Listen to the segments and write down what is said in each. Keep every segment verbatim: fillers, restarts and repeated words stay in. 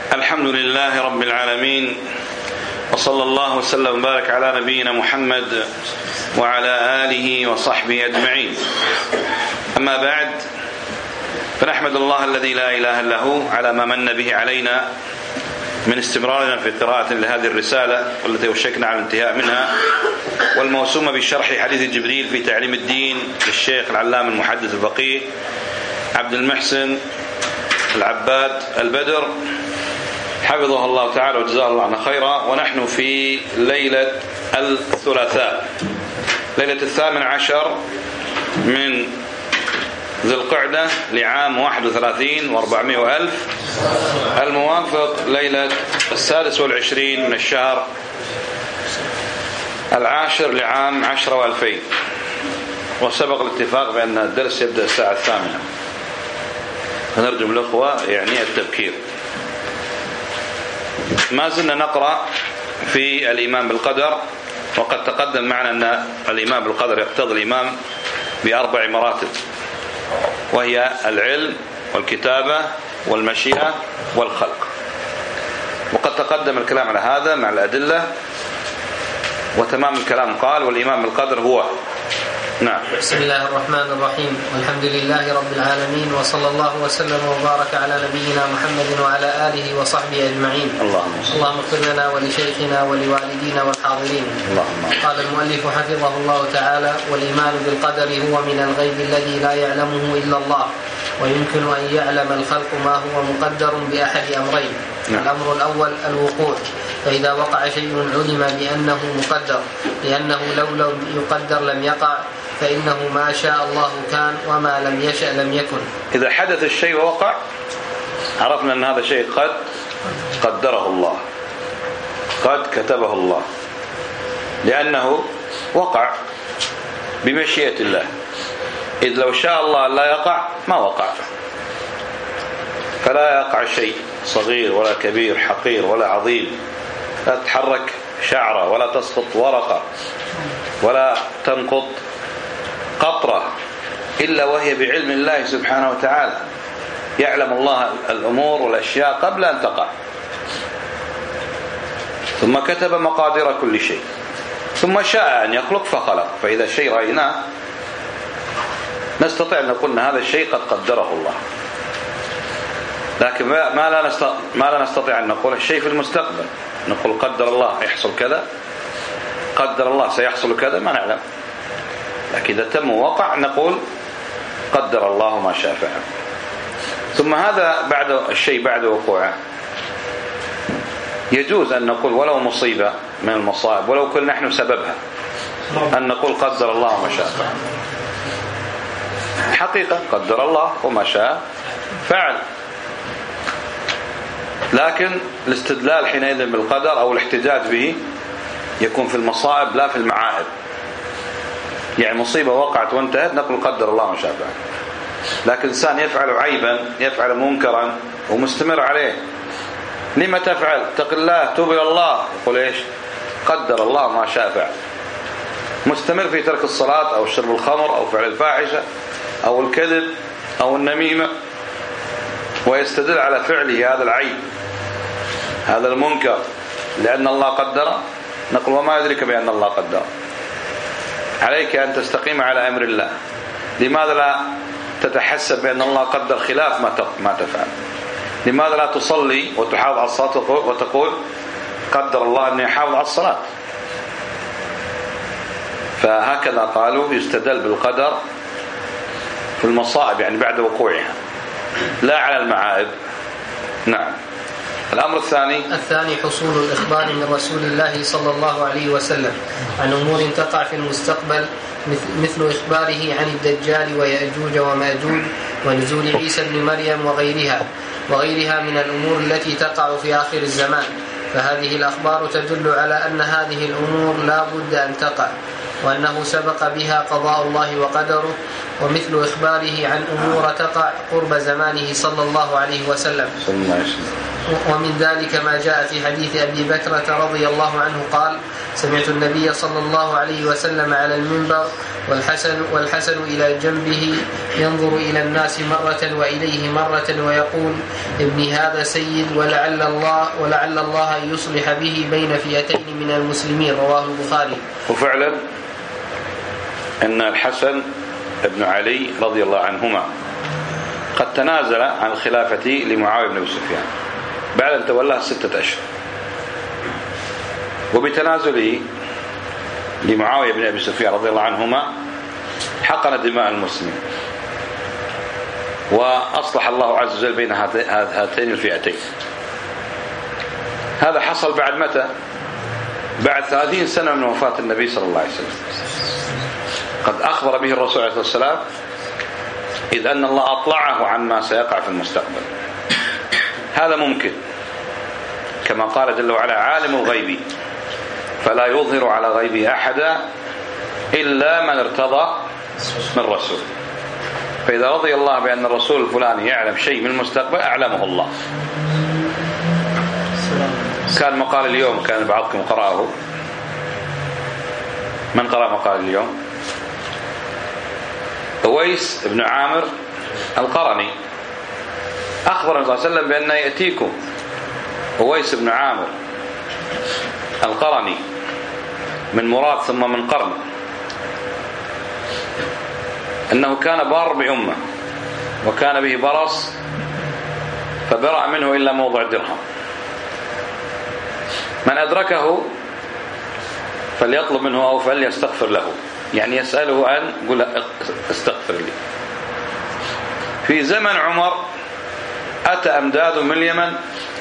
الحمد لله رب العالمين، وصلى الله وسلم وبارك على نبينا محمد وعلى آله وصحبه أجمعين. أما بعد، فنحمد الله الذي لا إله إلا هو على ما من به علينا من استمرارنا في قراءة لهذه الرسالة والتي وشكنا على الانتهاء منها، والموسومة بشرح حديث جبريل في تعليم الدين للشيخ العلام المحدث الفقيه عبد المحسن العباد البدر حفظه الله تعالى وجزاه الله عنا خيرا. ونحن في ليلة الثلاثاء، ليلة الثامن عشر من ذي القعدة لعام واحد وثلاثين واربعمائة وألف، الموافق ليلة السادس والعشرين من الشهر العاشر لعام عشرة وألفين. وسبق الاتفاق بأن الدرس يبدأ الساعة الثامنة، فنرجو من الأخوة يعني التبكير. ما زلنا نقرأ في الإيمان بالقدر، وقد تقدم معنا أن الإيمان بالقدر يقتضي الإيمان بأربع مراتب، وهي العلم والكتابة والمشيئة والخلق. وقد تقدم الكلام على هذا مع الأدلة، وتمام الكلام قال: والإيمان بالقدر هو. نعم. بسم الله الرحمن الرحيم، والحمد لله رب العالمين، وصلى الله وسلم وبارك على نبينا محمد وعلى آله وصحبه أجمعين. اللهم اللهم اغفر لنا ولشيخنا ولوالدينا والحاضرين. اللهم. قال المؤلف حفظه الله تعالى: والإيمان بالقدر هو من الغيب الذي لا يعلمه إلا الله، ويمكن أن يعلم الخلق ما هو مقدر بأحد أمرين. نعم. الأمر الأول الوقوع، فإذا وقع شيء علم بأنه مقدر، لأنه لو لم يقدر لم يقع، فإنه ما شاء الله كان وما لم يشأ لم يكن. إذا حدث الشيء ووقع عرفنا أن هذا شيء قد قدره الله، قد كتبه الله، لأنه وقع بمشيئة الله. إذ لو شاء الله لا يقع ما وقع، فلا يقع شيء صغير ولا كبير، حقير ولا عظيم، لا تتحرك شعرة ولا تسقط ورقة ولا تنقط قطرة إلا وهي بعلم الله سبحانه وتعالى. يعلم الله الأمور والأشياء قبل أن تقع، ثم كتب مقادير كل شيء، ثم شاء أن يخلق فخلق. فإذا الشيء رأيناه نستطيع أن نقول أن هذا الشيء قد قدره الله، لكن ما لا نستطيع ما لا نستطيع أن نقول الشيء في المستقبل. نقول قدر الله يحصل كذا، قدر الله سيحصل كذا، ما نعلم. لكن إذا تم وقع نقول قدر الله ما شاء فعل. ثم هذا بعد الشيء بعد وقوعه يجوز أن نقول ولو مصيبة من المصائب، ولو كنا نحن سببها، أن نقول قدر الله ما شاء فعل. حقيقة قدر الله وما شاء فعل، لكن الاستدلال حينئذ بالقدر أو الاحتجاج به يكون في المصائب لا في المعائب. يعني مصيبة وقعت وانتهت نقول قدر الله ما شاء فعل، لكن إنسان يفعل عيبا، يفعل منكرا ومستمر عليه، لما تفعل؟ اتق الله، توب إلى الله. يقول إيش؟ قدر الله ما شاء فعل. مستمر في ترك الصلاة أو شرب الخمر أو فعل الفاحشة أو الكذب أو النميمة، ويستدل على فعله هذا العيب هذا المنكر لأن الله قدر، نقول وما يدرك بأن الله قدر. عليك أن تستقيم على أمر الله. لماذا لا تتحسب بأن الله قدر خلاف ما تفعل؟ لماذا لا تصلي وتحافظ على الصلاة وتقول قدر الله أن يحافظ على الصلاة؟ فهكذا قالوا يستدل بالقدر في المصائب، يعني بعد وقوعها، لا على المعائب. نعم. الأمر الثاني الثاني حصول الإخبار من رسول الله صلى الله عليه وسلم عن أمور تقع في المستقبل، مثل إخباره عن الدجال ويأجوج وماجوج ونزول عيسى بن مريم وغيرها وغيرها من الأمور التي تقع في آخر الزمان. فهذه الأخبار تدل على أن هذه الأمور لا بد أن تقع، وأنه سبق بها قضاء الله وقدره. ومثل إخباره عن أمور تقع قرب زمانه صلى الله عليه وسلم ومن ذلك ما جاء في حديث أبي بكرة رضي الله عنه قال: سمعت النبي صلى الله عليه وسلم على المنبر والحسن, والحسن إلى جنبه ينظر إلى الناس مرة وإليه مرة ويقول: ابني هذا سيد ولعل الله, ولعل الله يصلح به بين فئتين من المسلمين. رواه البخاري. وفعلا أن الحسن ابن علي رضي الله عنهما قد تنازل عن الخلافة لمعاوية بن أبي سفيان بعد أن تولاه ستة أشهر، وبتنازله لمعاوية بن أبي سفيان رضي الله عنهما حقن دماء المسلمين، وأصلح الله عز وجل بين هاتين الفئتين. هذا حصل بعد متى؟ بعد ثلاثين سنة من وفاة النبي صلى الله عليه وسلم، قد أخبر به الرسول عليه الصلاة والسلام، إذ أن الله أطلعه عن ما سيقع في المستقبل. هذا ممكن، كما قال جل وعلا: عالم الغيب فلا يظهر على غيبه أحدا إلا من ارتضى من رسول. فإذا رضي الله بأن الرسول الفلاني يعلم شيء من المستقبل أعلمه الله. كان مقال اليوم، كان بعضكم قرأه. من قرأ مقال اليوم؟ أويس بن عامر القرني أخبر النبي صلى الله عليه وسلم بأن يأتيكم أويس بن عامر القرني من مراد ثم من قرن، أنه كان بار بأمه وكان به برص فبرأ منه إلا موضع درهم. من أدركه فليطلب منه أو فليستغفر له، يعني يسأله أن يقول استغفر لي. في زمن عمر أتى أمداد من اليمن،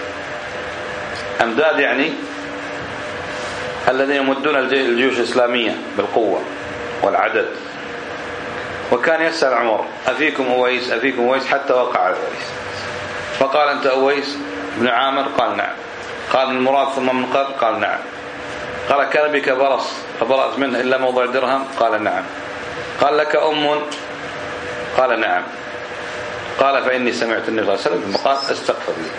أمداد يعني الذين يمدون الجيوش الإسلامية بالقوة والعدد، وكان يسأل عمر: أفيكم أويس أفيكم أويس؟ حتى وقع على أويس، فقال: أنت أويس بن عامر؟ قال: نعم. قال: من مراد ثم من قرن؟ قال: نعم. قال: كان بك برص فبرأت منه إلا موضع درهم؟ قال: نعم. قال: لك أم؟ قال: نعم. قال: فإني سمعت النبي صلى الله عليه وسلم قال: استغفر لي.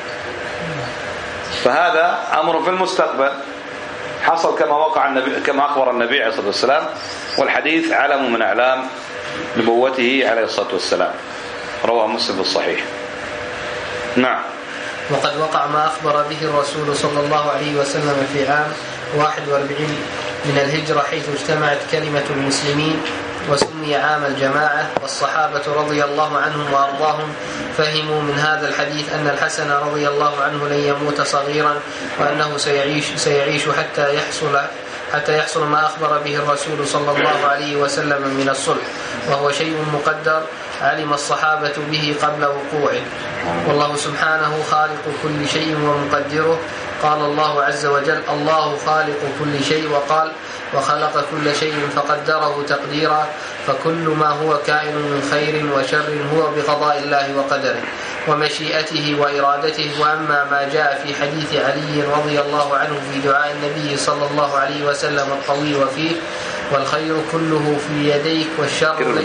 فهذا أمر في المستقبل حصل كما وقع النبي، كما أخبر النبي عليه الصلاة والسلام، والحديث علم من أعلام نبوته عليه الصلاة والسلام. رواه مسلم في الصحيح. نعم. وقد وقع ما أخبر به الرسول صلى الله عليه وسلم في عام واحد وأربعين من الهجرة، حيث اجتمعت كلمة المسلمين وسمي عام الجماعة. والصحابة رضي الله عنهم وأرضاهم فهموا من هذا الحديث أن الحسن رضي الله عنه لن يموت صغيرا، وأنه سيعيش, سيعيش حتى يحصل حتى يحصل ما أخبر به الرسول صلى الله عليه وسلم من الصلح، وهو شيء مقدر علم الصحابة به قبل وقوعه. والله سبحانه خالق كل شيء ومقدره. قال الله عز وجل: الله خالق كل شيء، وقال: وخلق كل شيء فقدره تقديرا. فكل ما هو كائن من خير وشر هو بقضاء الله وقدره ومشيئته وإرادته. وأما ما جاء في حديث علي رضي الله عنه في دعاء النبي صلى الله عليه وسلم الطويل وفيه: والخير كله في يديك والشر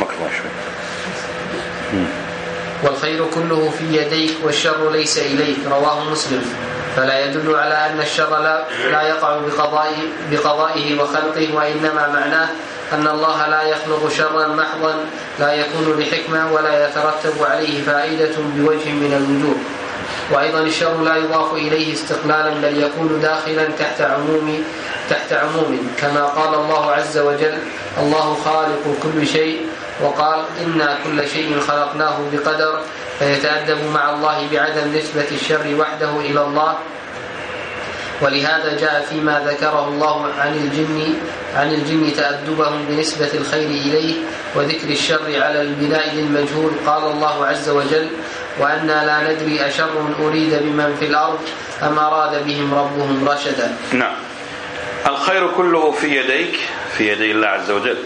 والخير كله في يديك والشر ليس إليك. رواه مسلم. فلا يدل على أن الشر لا, لا يقع بقضائه, بقضائه وخلقه، وإنما معناه أن الله لا يخلق شرا محضا لا يكون بحكمة ولا يترتب عليه فائدة بوجه من الوجوه. وأيضا الشر لا يضاف إليه استقلالا، بل يكون داخلا تحت عموم تحت عموم كما قال الله عز وجل: الله خالق كل شيء، وقال: إنا كل شيء خلقناه بقدر. فيتأدب مع الله بعدم نسبة الشر وحده إلى الله. ولهذا جاء فيما ذكره الله عن الجن عن الجن تأدبهم بنسبة الخير إليه وذكر الشر على البناء للمجهول. قال الله عز وجل: وأنا لا ندري أشر أريد بمن في الأرض أم أراد بهم ربهم رشدا. نعم. الخير كله في يديك، في يدي الله عز وجل،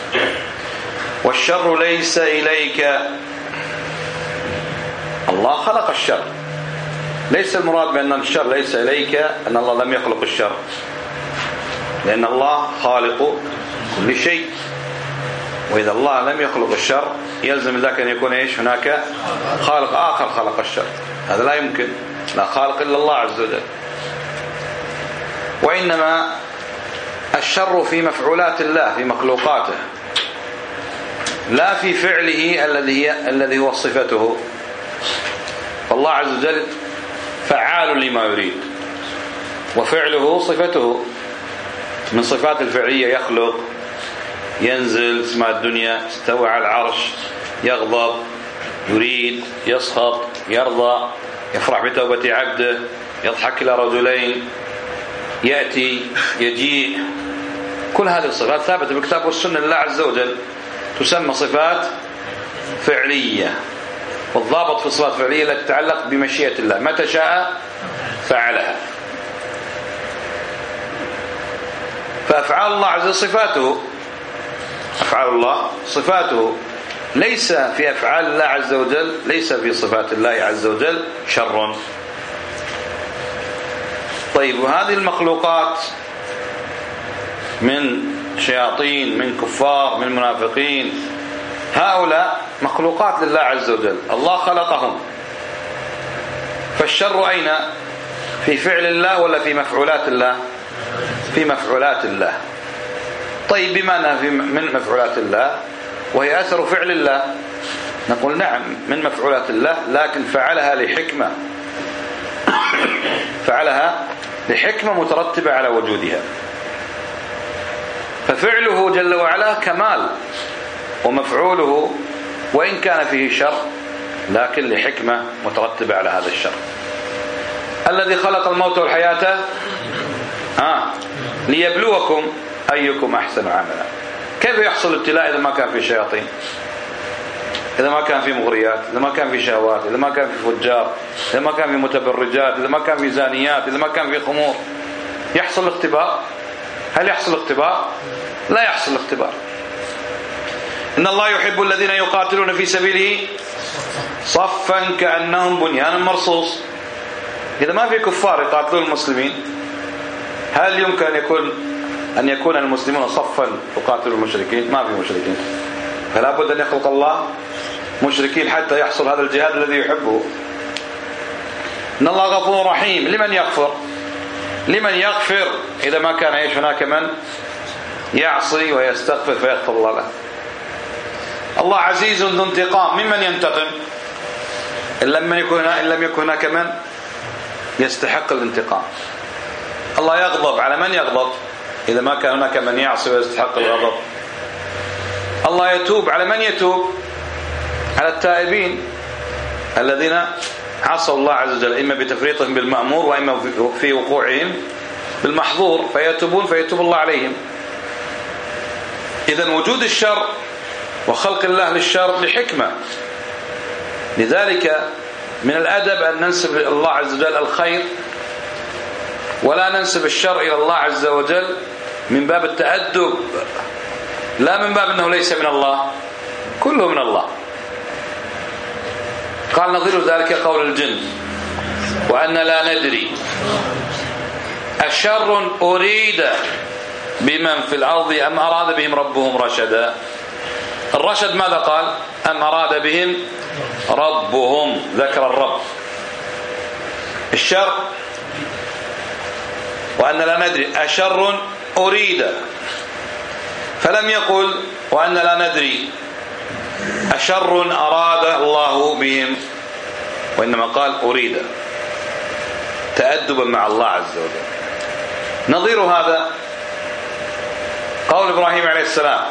والشر ليس إليك. الله خلق الشر، ليس المراد بأن الشر ليس إليك أن الله لم يخلق الشر، لأن الله خالق كل شيء، وإذا الله لم يخلق الشر يلزم ذلك أن يكون إيش؟ هناك خالق آخر خلق الشر. هذا لا يمكن. لا خالق إلا الله عز وجل. وإنما الشر في مفعولات الله، في مخلوقاته، لا في فعله الذي الذي هو صفته. فالله عز وجل فعال لما يريد، وفعله صفته. من صفات الفعلية يخلق، ينزل سماء الدنيا، استوى على العرش، يغضب، يريد، يسخط، يرضى، يفرح بتوبة عبده، يضحك إلى رجلين، يأتي، يجيء. كل هذه الصفات ثابتة بالكتاب والسنة لله عز وجل، تسمى صفات فعلية. والضابط في الصفات الفعلية التي تتعلق بمشيئة الله، متى شاء فعلها. فأفعال الله عز وجل صفاته، أفعال الله صفاته، ليس في أفعال الله عز وجل، ليس في صفات الله عز وجل شر. طيب، وهذه المخلوقات من شياطين، من كفار، من منافقين، هؤلاء مخلوقات لله عز وجل، الله خلقهم. فالشر أين؟ في فعل الله ولا في مفعولات الله؟ في مفعولات الله. طيب، بما أنها من مفعولات الله وهي أثر فعل الله، نقول نعم من مفعولات الله، لكن فعلها لحكمة، فعلها لحكمة مترتبة على وجودها. ففعله جل وعلا كمال، ومفعوله وإن كان فيه شر لكن لحكمة مترتبة على هذا الشر. الذي خلق الموت والحياة آه ليبلوكم أيكم أحسن عملا. كيف يحصل الابتلاء إذا ما كان في شياطين، إذا ما كان في مغريات، إذا ما كان في شهوات، إذا ما كان في فجار، إذا ما كان في متبرجات، إذا ما كان في زانيات، إذا ما كان في خمور؟ يحصل اختبار. هل يحصل اختبار؟ لا يحصل اختبار. إن الله يحب الذين يقاتلون في سبيله صفا كأنهم بنيان مرصوص. إذا ما في كفار يقاتلون المسلمين، هل يمكن أن يكون أن يكون المسلمون صفا يقاتلوا المشركين؟ ما في مشركين، فلا بد أن يخلق الله مشركين حتى يحصل هذا الجهاد الذي يحبه. إن الله غفور رحيم. لمن يغفر؟ لمن يغفر إذا ما كان يعيش هناك من يعصي ويستغفر فيغفر الله له. الله عزيز ذو انتقام. ممن ينتقم؟ إن لم يكن إن لم يكن هناك من يستحق الانتقام. الله يغضب. على من يغضب إذا ما كان هناك من يعصي ويستحق الغضب؟ الله يتوب. على من يتوب؟ على التائبين الذين عصوا الله عز وجل، إما بتفريطهم بالمأمور وإما في وقوعهم بالمحظور، فيتوبون فيتوب الله عليهم. إذن وجود الشر وخلق الله للشر لحكمة. لذلك من الأدب أن ننسب الله عز وجل الخير ولا ننسب الشر إلى الله عز وجل من باب التأدب، لا من باب أنه ليس من الله، كله من الله. قال نظير ذلك قول الجن وأن لا ندري أشر أريد بمن في الأرض أم أراد بهم ربهم رشدا. الرشد ماذا قال؟ أم أراد بهم ربهم، ذكر الرب. الشر وأن لا ندري أشر أريد، فلم يقل وأن لا ندري أشر أراد الله بهم، وإنما قال أريد، تأدبا مع الله عز وجل. نظير هذا قول إبراهيم عليه السلام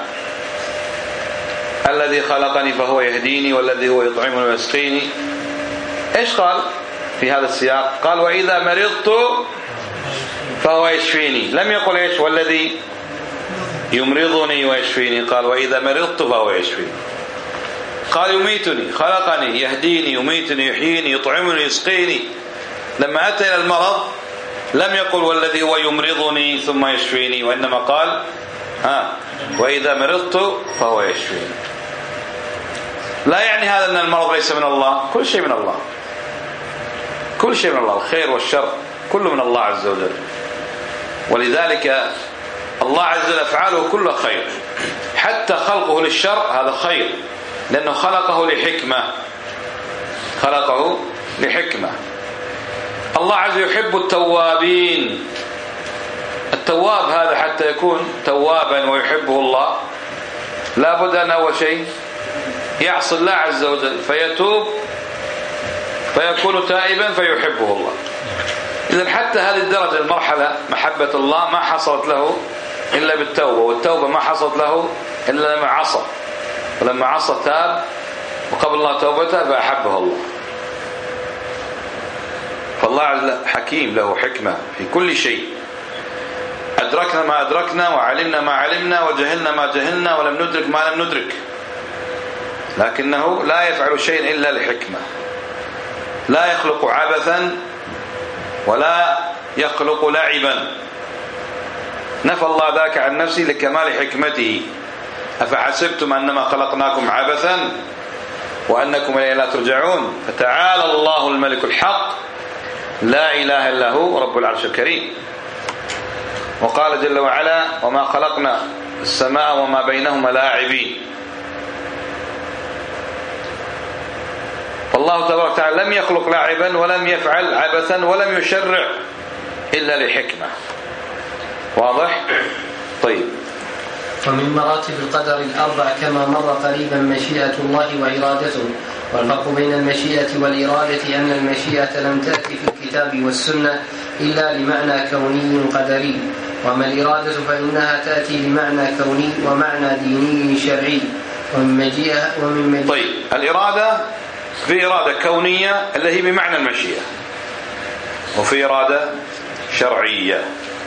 الذي خلقني فهو يهديني والذي هو يطعمني ويسقيني. إيش قال في هذا السياق؟ قال وإذا مرضت فهو يشفيني. لم يقل إيش والذي يمرضني ويشفيني، قال وإذا مرضت فهو يشفيني. قال يميتني، خلقني، يهديني، يميتني، يحييني، يطعمني، يسقيني. لما أتى إلى المرض لم يقل والذي هو يمرضني ثم يشفيني، وإنما قال ها وإذا مرضت فهو يشفيني. لا يعني هذا أن المرض ليس من الله، كل شيء من الله، كل شيء من الله، الخير والشر كله من الله عز وجل. ولذلك الله عز وجل أفعاله كلها خير، حتى خلقه للشر هذا خير، لأنه خلقه لحكمة، خلقه لحكمة. الله عز وجل يحب التوابين. التواب هذا حتى يكون توابا ويحبه الله لابد أن أول شيء يعصي الله عز وجل فيتوب فيكون تائبا فيحبه الله. إذن حتى هذه الدرجة المرحلة محبة الله ما حصلت له إلا بالتوبة، والتوبة ما حصلت له إلا لما عصى، ولما عصى تاب وقبل الله توبته فأحبه الله. فالله حكيم له حكمة في كل شيء. أدركنا ما أدركنا وعلمنا ما علمنا وجهلنا ما جهلنا ولم ندرك ما لم ندرك، لكنه لا يفعل شيء إلا لحكمة، لا يخلق عبثا ولا يخلق لعبا. نفى الله ذاك عن نفسه لكمال حكمته. أفحسبتم أنما خلقناكم عبثا وأنكم إلينا لا ترجعون فتعالى الله الملك الحق لا إله إلا هو رب العرش الكريم. وقال جل وعلا وما خلقنا السماء وما بينهما لاعبين. فالله تبارك وتعالى لم يخلق لاعبا ولم يفعل عبثا ولم يشرع إلا لحكمة. واضح؟ طيب. ومن مراتب القدر الأربع كما مر قريبا مشيئة الله وإرادته. والفرق بين المشيئة والإرادة أن المشيئة لم تأتي في الكتاب والسنة إلا لمعنى كوني قدري، وما الإرادة فإنها تأتي لمعنى كوني ومعنى ديني شرعي. ومن مجيئة ومن مجيئة طيب الإرادة في إرادة كونية اللي هي بمعنى المشيئة، وفي إرادة شرعية.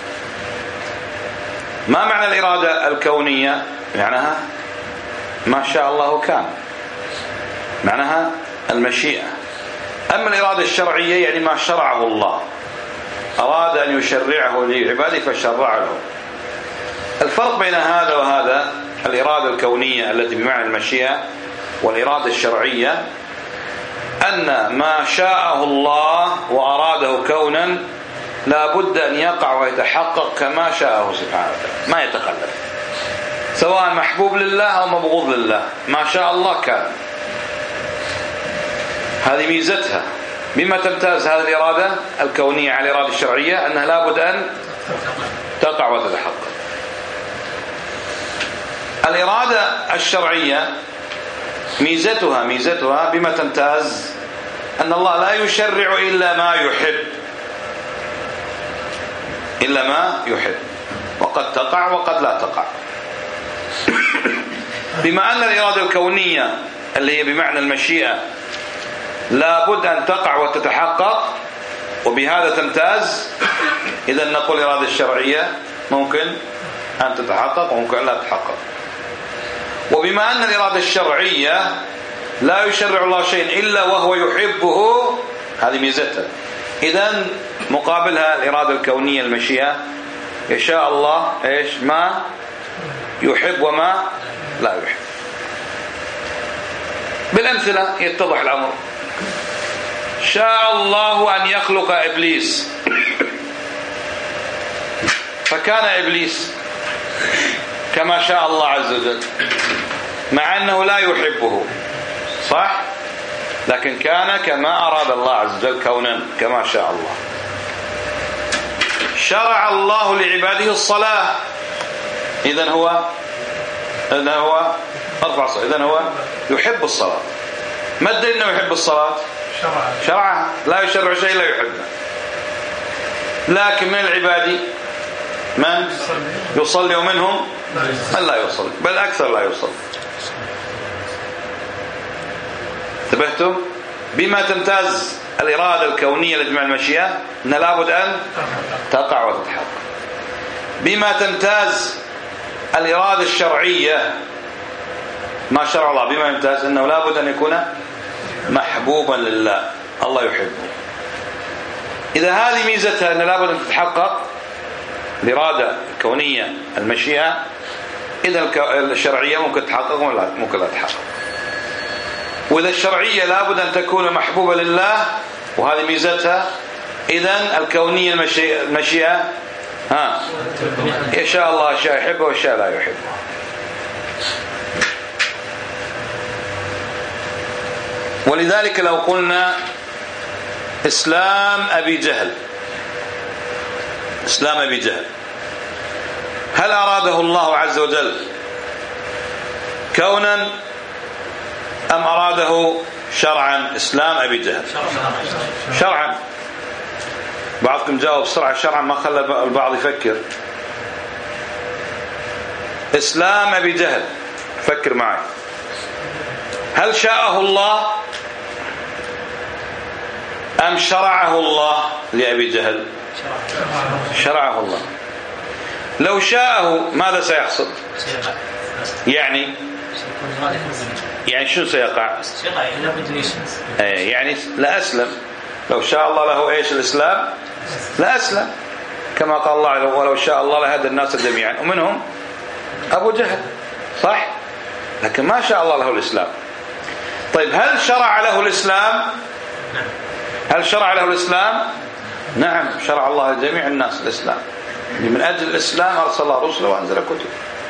ما معنى الإرادة الكونية؟ معناها ما شاء الله كان، معناها المشيئة. أما الإرادة الشرعية يعني ما شرعه الله، أراد أن يشرعه لعباده فشرع له. الفرق بين هذا وهذا الإرادة الكونية التي بمعنى المشيئة والإرادة الشرعية أن ما شاءه الله وأراده كونا لا بد أن يقع ويتحقق كما شاءه سبحانه وتعالى، ما يتخلف، سواء محبوب لله أو مبغوض لله، ما شاء الله كان. هذه ميزتها. بما تمتاز هذه الإرادة الكونية على الإرادة الشرعية أنها لا بد أن تقع وتتحقق. الإرادة الشرعية ميزتها ميزتها بما تمتاز أن الله لا يشرع إلا ما يحب، إلا ما يحب، وقد تقع وقد لا تقع. بما أن الإرادة الكونية اللي هي بمعنى المشيئة لا بد أن تقع وتتحقق وبهذا تمتاز، إذا نقول الإرادة الشرعية ممكن أن تتحقق وممكن لا تتحقق. وبما أن الإرادة الشرعية لا يشرع الله شيء إلا وهو يحبه، هذه ميزتها. إذن مقابلها الإرادة الكونية المشيئة، يشاء الله إيش ما يحب وما لا يحب. بالأمثلة يتضح الأمر. شاء الله أن يخلق إبليس فكان إبليس كما شاء الله عز وجل، مع أنه لا يحبه، صح؟ لكن كان كما أراد الله عز وجل كونا كما شاء الله. شرع الله لعباده الصلاة، إذن هو إذن هو أرفع صلاة، إذن هو يحب الصلاة. ما الدليل أنه يحب الصلاة؟ شرعها، لا يشرع شيء لا يحبه. لكن من العباد من يصلي ومنهم من لا يصلي، بل أكثر لا يصلي. انتبهتم؟ بما تمتاز الإرادة الكونية التي مع المشيئة أن لابد أن تقع وتتحقق. بما تمتاز الإرادة الشرعية ما شرع الله، بما يمتاز أنه لابد أن يكون محبوبا لله، الله يحبه. إذا هذه ميزتها أن لابد أن تتحقق الإرادة الكونية المشيئة، إذا الشرعية ممكن تتحقق ولا ممكن لا تتحقق. وإذا الشرعية لابد أن تكون محبوبة لله وهذه ميزتها، إذا الكونية المشيئة ها يشاء الله أشياء يحبه وأشياء لا يحبه. ولذلك لو قلنا إسلام أبي جهل. إسلام أبي جهل هل أراده الله عز وجل كونا أم أراده شرعا؟ إسلام أبي جهل شرعا. بعضكم جاوب بسرعة شرعا ما خلى البعض يفكر. إسلام أبي جهل فكر معي. هل شاءه الله أم شرعه الله لأبي جهل؟ شرعه الله. لو شاءه ماذا سيحصل؟ يعني يعني شو سيقع؟ يعني لا أسلم. لو شاء الله له إيش الإسلام لا أسلم، كما قال الله ولو شاء الله لهدى الناس جميعا ومنهم أبو جهل، صح؟ لكن ما شاء الله له الإسلام. طيب هل شرع له الإسلام؟ هل شرع له الإسلام؟ نعم شرع الله لجميع الناس الإسلام. من أجل الإسلام أرسل الله رسله وأنزل كتب،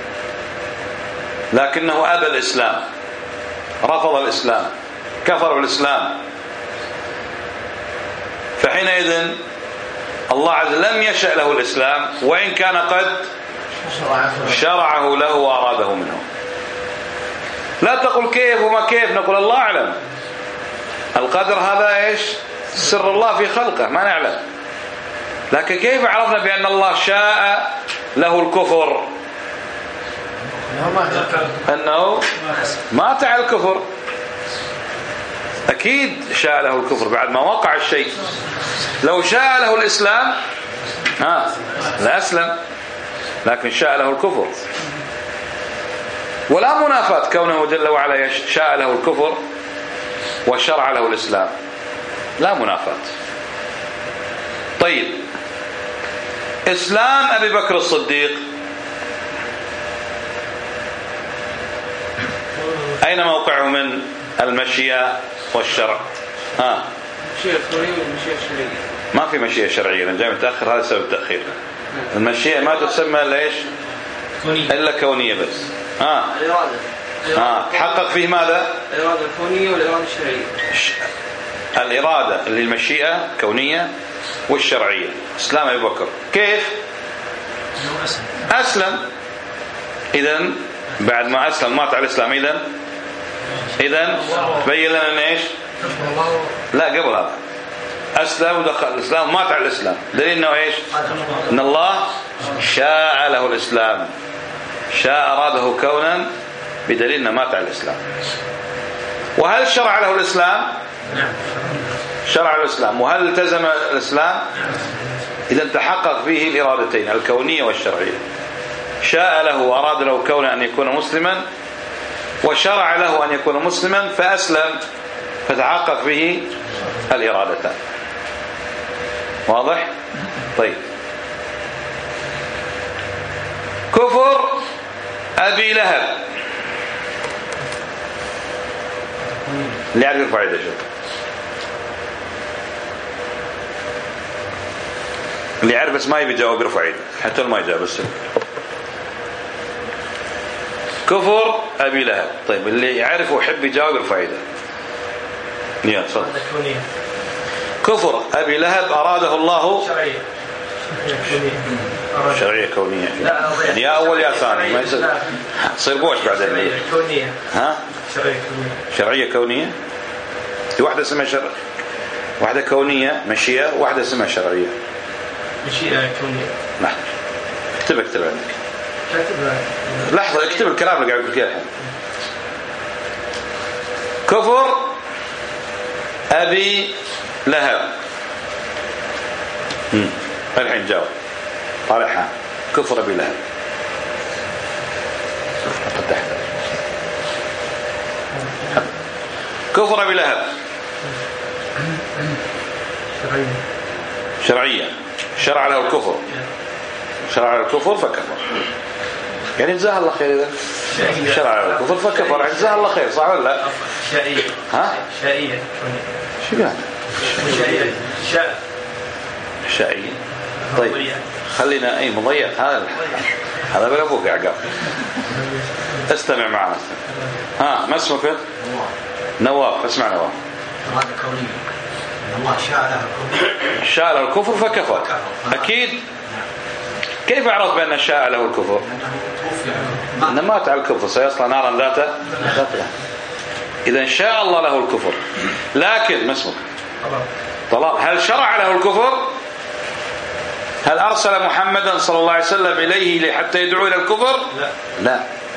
لكنه أبى الإسلام، رفض الإسلام، كفر بالإسلام. فحينئذ الله عز وجل لم يشأ له الإسلام وإن كان قد شرعه له وأراده منه. لا تقول كيف وما كيف، نقول الله أعلم. القدر هذا إيش؟ سر الله في خلقه ما نعلم. لكن كيف عرفنا بأن الله شاء له الكفر؟ أنه مات على الكفر. أكيد شاء له الكفر بعد ما وقع الشيء. لو شاء له الإسلام ها لا أسلم، لكن شاء له الكفر. ولا منافاة كونه جل وعلا شاء له الكفر وشرع له الإسلام، لا منافاة. طيب إسلام أبي بكر الصديق أين موقعه من المشيئة والشرع؟ ها مشيئة كونية ومشيئة شرعية. ما في مشيئة شرعية، أنا جاي متأخر، هذا سبب تأخيرنا. المشيئة ما تسمى ليش إلا كونية بس. ها الإرادة. ها تحقق فيه ماذا؟ الإرادة الكونية والإرادة الشرعية. الإرادة اللي المشيئة كونية والشرعية. إسلام أبي بكر كيف؟ أسلم. إذن بعد ما أسلم مات على الإسلام. إذن إذن بين لنا إيش؟ لا قبل هذا أسلم ودخل الإسلام مات على الإسلام. دليل إنه إيش؟ إن الله شاء له الإسلام، شاء أراده كونا بدليل إنه مات على الإسلام. وهل شرع له الإسلام؟ شرع الإسلام. وهل التزم الإسلام؟ إذا تحقق فيه الإرادتين الكونية والشرعية. شاء له وأراد له كونا أن يكون مسلما، وشرع له أن يكون مسلما فأسلم، فتحقق فيه الإرادتان. واضح؟ طيب كفر أبي لهب. اللي يعرف يرفع يده. اللي يعرف بس ما يبي يجاوب يرفع يده، حتى ما يجاوب بس. كفر أبي لهب. طيب اللي يعرف ويحب يجاوب يرفع يده. يا تفضل. كفر أبي لهب أراده الله شرعية. شرعية كونية. يعني يا أول يا ثاني ما يصير تصير بوش بعدين. كونية. ها؟ شرعية كونية. شرعية كونية. في واحدة اسمها شرع، واحدة كونية مشيئة، واحدة اسمها شرعية. مشيئة كونية. لحظة اكتب اكتب عندك. لحظة اكتب الكلام اللي قاعد بقوله الحين. كفر أبي لهب. امم الحين جاوب. طالعها كفر أبي لهب. تحت كفر أبي لهب. شرعية. شرعية. شرع له الكفر. شرع له الكفر فكفر. يعني جزاه الله خير. إذا شرع له الكفر فكفر يعني جزاه الله خير، صح ولا لا؟ شائية. ها؟ شائية. شو قال؟ شائية. شاء. شائية. طيب خلينا أي مضيع هذا هذا بلا أبوك يا عقاب. استمع معنا. ها ما اسمك؟ نواف. اسمع نواف. إرادة كونية. الله شاء له الكفر شاء له الكفر فكفر أكيد. كيف عرف بأن شاء له الكفر؟ أنه مات على الكفر سيصلى نارا ذات ذات لهب. إذا شاء الله له الكفر، لكن ما اسمه طلاق. هل شرع له الكفر؟ هل أرسل محمدا صلى الله عليه وسلم إليه حتى يدعو إلى الكفر؟ لا, لا.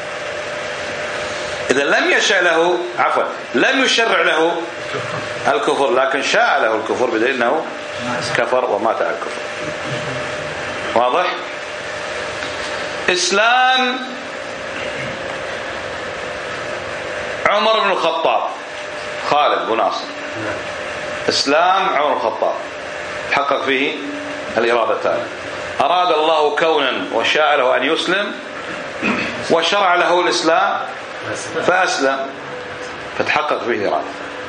إذا لم يشاء له عفوا لم يشرع له الكفر، لكن شاء له الكفر بدليل أنه كفر ومات على الكفر. واضح؟ إسلام عمر بن الخطاب، خالد بن ناصر، إسلام عمر بن الخطاب حقق فيه الإرادتان. أراد الله كونا وشاء له أن يسلم، وشرع له الإسلام فأسلم، فتحقق فيه الإرادة.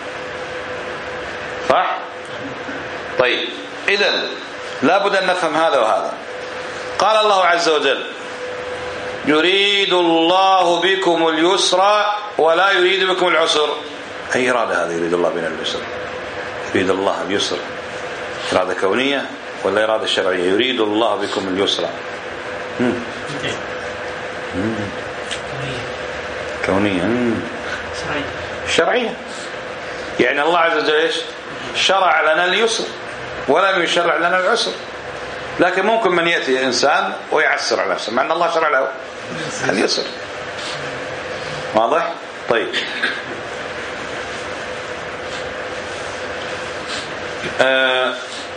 صح؟ طيب، إذن لابد أن نفهم هذا وهذا. قال الله عز وجل: يريد الله بكم اليسر ولا يريد بكم العسر. أي إرادة هذه؟ يريد الله بنا اليسر، يريد الله اليسر إرادة كونية ولا إرادة شرعية؟ يريد الله بكم اليسر كونية شرعية. يعني الله عز وجل إيش؟ شرع لنا اليسر ولم يشرع لنا العسر. لكن ممكن من يأتي إنسان ويعسر على نفسه مع أن الله شرع له اليسر. واضح؟ طيب، آه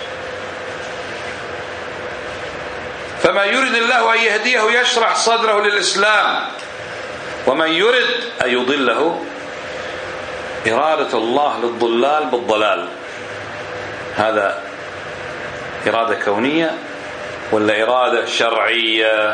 فما يريد الله أن يهديه يشرح صدره للإسلام، ومن يريد أن يضله إرادة الله للضلال بالضلال. هذا إرادة كونية ولا إرادة شرعية؟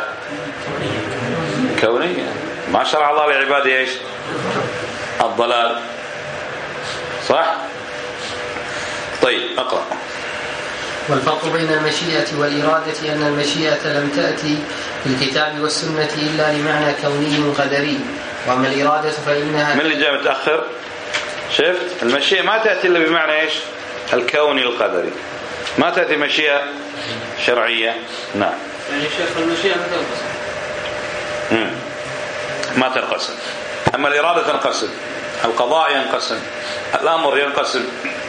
كونية. ما شرع الله لعباده إيش؟ الضلال. صح؟ طيب، أقرأ. والفرق بين المشيئة والإرادة أن المشيئة لم تأتي في الكتاب والسنة إلا لمعنى كوني قدري، وأما الإرادة فإنها من اللي جاء متأخر؟ شفت؟ المشيئة ما تأتي إلا بمعنى إيش؟ الكوني القدري، ما تأتي مشيئة شرعية. نعم. يعني شيخ المشيئة ما تنقسم. امم ما تنقسم. أما الإرادة تنقسم، القضاء ينقسم، الأمر ينقسم.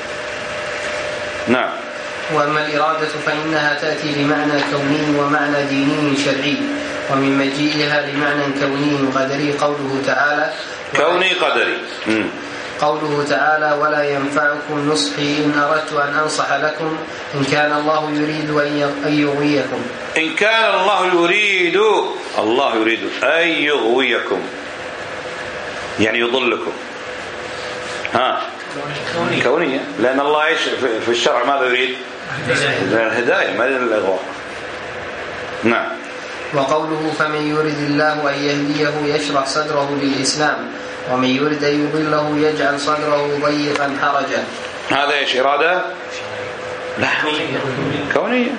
نعم. وأما الإرادة فإنها تأتي لمعنى كوني ومعنى ديني شرعي، ومن مجيئها لمعنى كوني قدري قوله تعالى كوني قدري. مم. قوله تعالى: ولا ينفعكم نصحي إن أردت أن أنصح لكم إن كان الله يريد أن يغويكم. إن كان الله يريد الله يريد أن يغويكم، يعني يضلكم. ها كونية, كونية. لأن الله إيش في الشرع ماذا يريد؟ الهداية، ما يريد الإغواء. نعم. وقوله: فمن يريد الله أن يهديه يشرح صدره للإسلام، ومن يريد أن يضله يجعل صدره ضيقا حرجا. هذا إيش؟ إرادة؟ لا، كونية.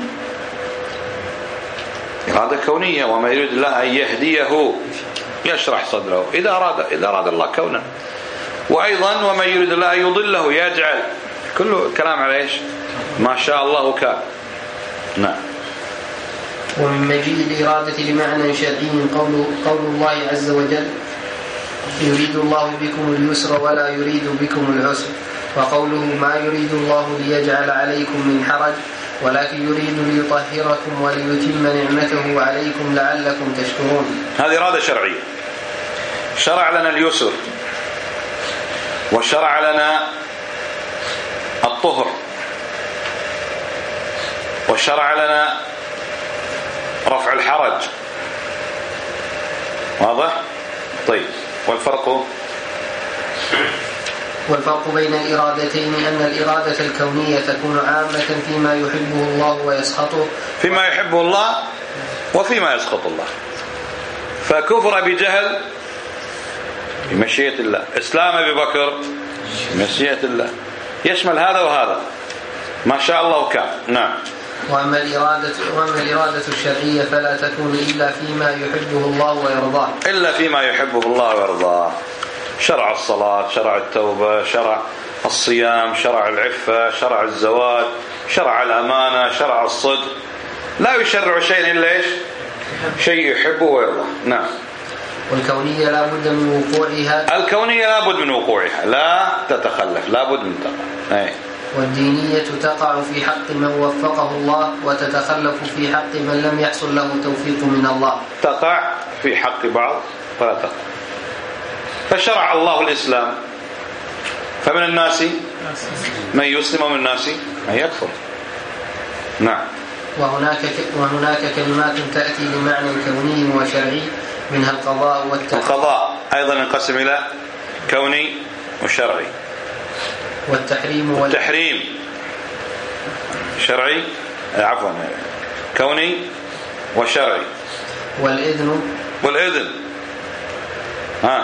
إرادة كونية. وما يريد الله أن يهديه يشرح صدره، إذا أراد إذا أراد الله كونا. وأيضا وما يريد الله أن يضله يجعل، كله كلام على إيش؟ ما شاء الله كان. نعم. ومن مجيء الإرادة لمعنى شرعي قول, قول الله عز وجل: يريد الله بكم اليسر ولا يريد بكم العسر. وقوله: ما يريد الله ليجعل عليكم من حرج ولكن يريد ليطهركم وليتم نعمته عليكم لعلكم تشكرون. هذه إرادة شرعية. شرع لنا اليسر، وشرع لنا الطهر، وشرع لنا رفع الحرج. واضح؟ طيب، والفرق والفرق بين الإرادتين أن الإرادة الكونية تكون عامة فيما يحبه الله ويسخطه، فيما يحبه الله وفيما يسخط الله. فكفر أبي جهل بمشيئة الله، إسلام أبي بكر بمشيئة الله، يشمل هذا وهذا، ما شاء الله كان. نعم. وأما الإرادة, وأما الإرادة الشرعية فلا تكون إلا فيما يحبه الله ويرضاه، إلا فيما يحبه الله ويرضاه. شرع الصلاة، شرع التوبة، شرع الصيام، شرع العفة، شرع الزواج، شرع الأمانة، شرع الصدق. لا يشرع شيء إلا إيش؟ شيء يحبه ويرضى. نعم. والكونية لا بد من وقوعها. الكونية لا بد من وقوعها، لا تتخلف، لا بد من تقع. أي. والدينية تقع في حق من وفقه الله وتتخلف في حق من لم يحصل له توفيق من الله. تقع في حق بعض ولا تقع. فشرع الله الإسلام، فمن الناس من يسلم ومن الناس من يكفر. نعم. وهناك وهناك كلمات تأتي لمعنى كوني وشرعي، منها القضاء والتحريم. القضاء أيضا ينقسم إلى كوني وشرعي. والتحريم والتحريم شرعي، عفوا كوني وشرعي. والإذن والإذن ها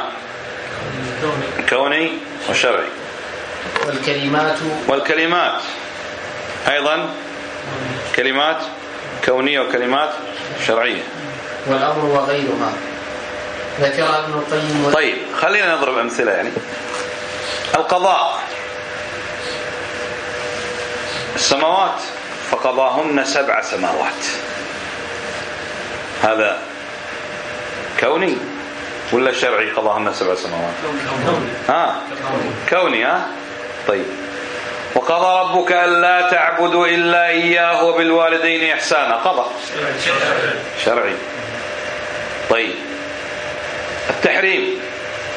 كوني وشرعي. والكلمات والكلمات أيضا كلمات كونية وكلمات شرعية. والأمر وغيرها ذكرها ابن القيم. طيب خلينا نضرب أمثلة. يعني القضاء، السماوات فقضاهن سبع سماوات، هذا كوني ولا شرعي؟ قضاهن سبع سماوات ها كوني. ها طيب. وقضى ربك ألا تعبدوا إلا إياه وبالوالدين إحسانا، قضى شرعي. طيب التحريم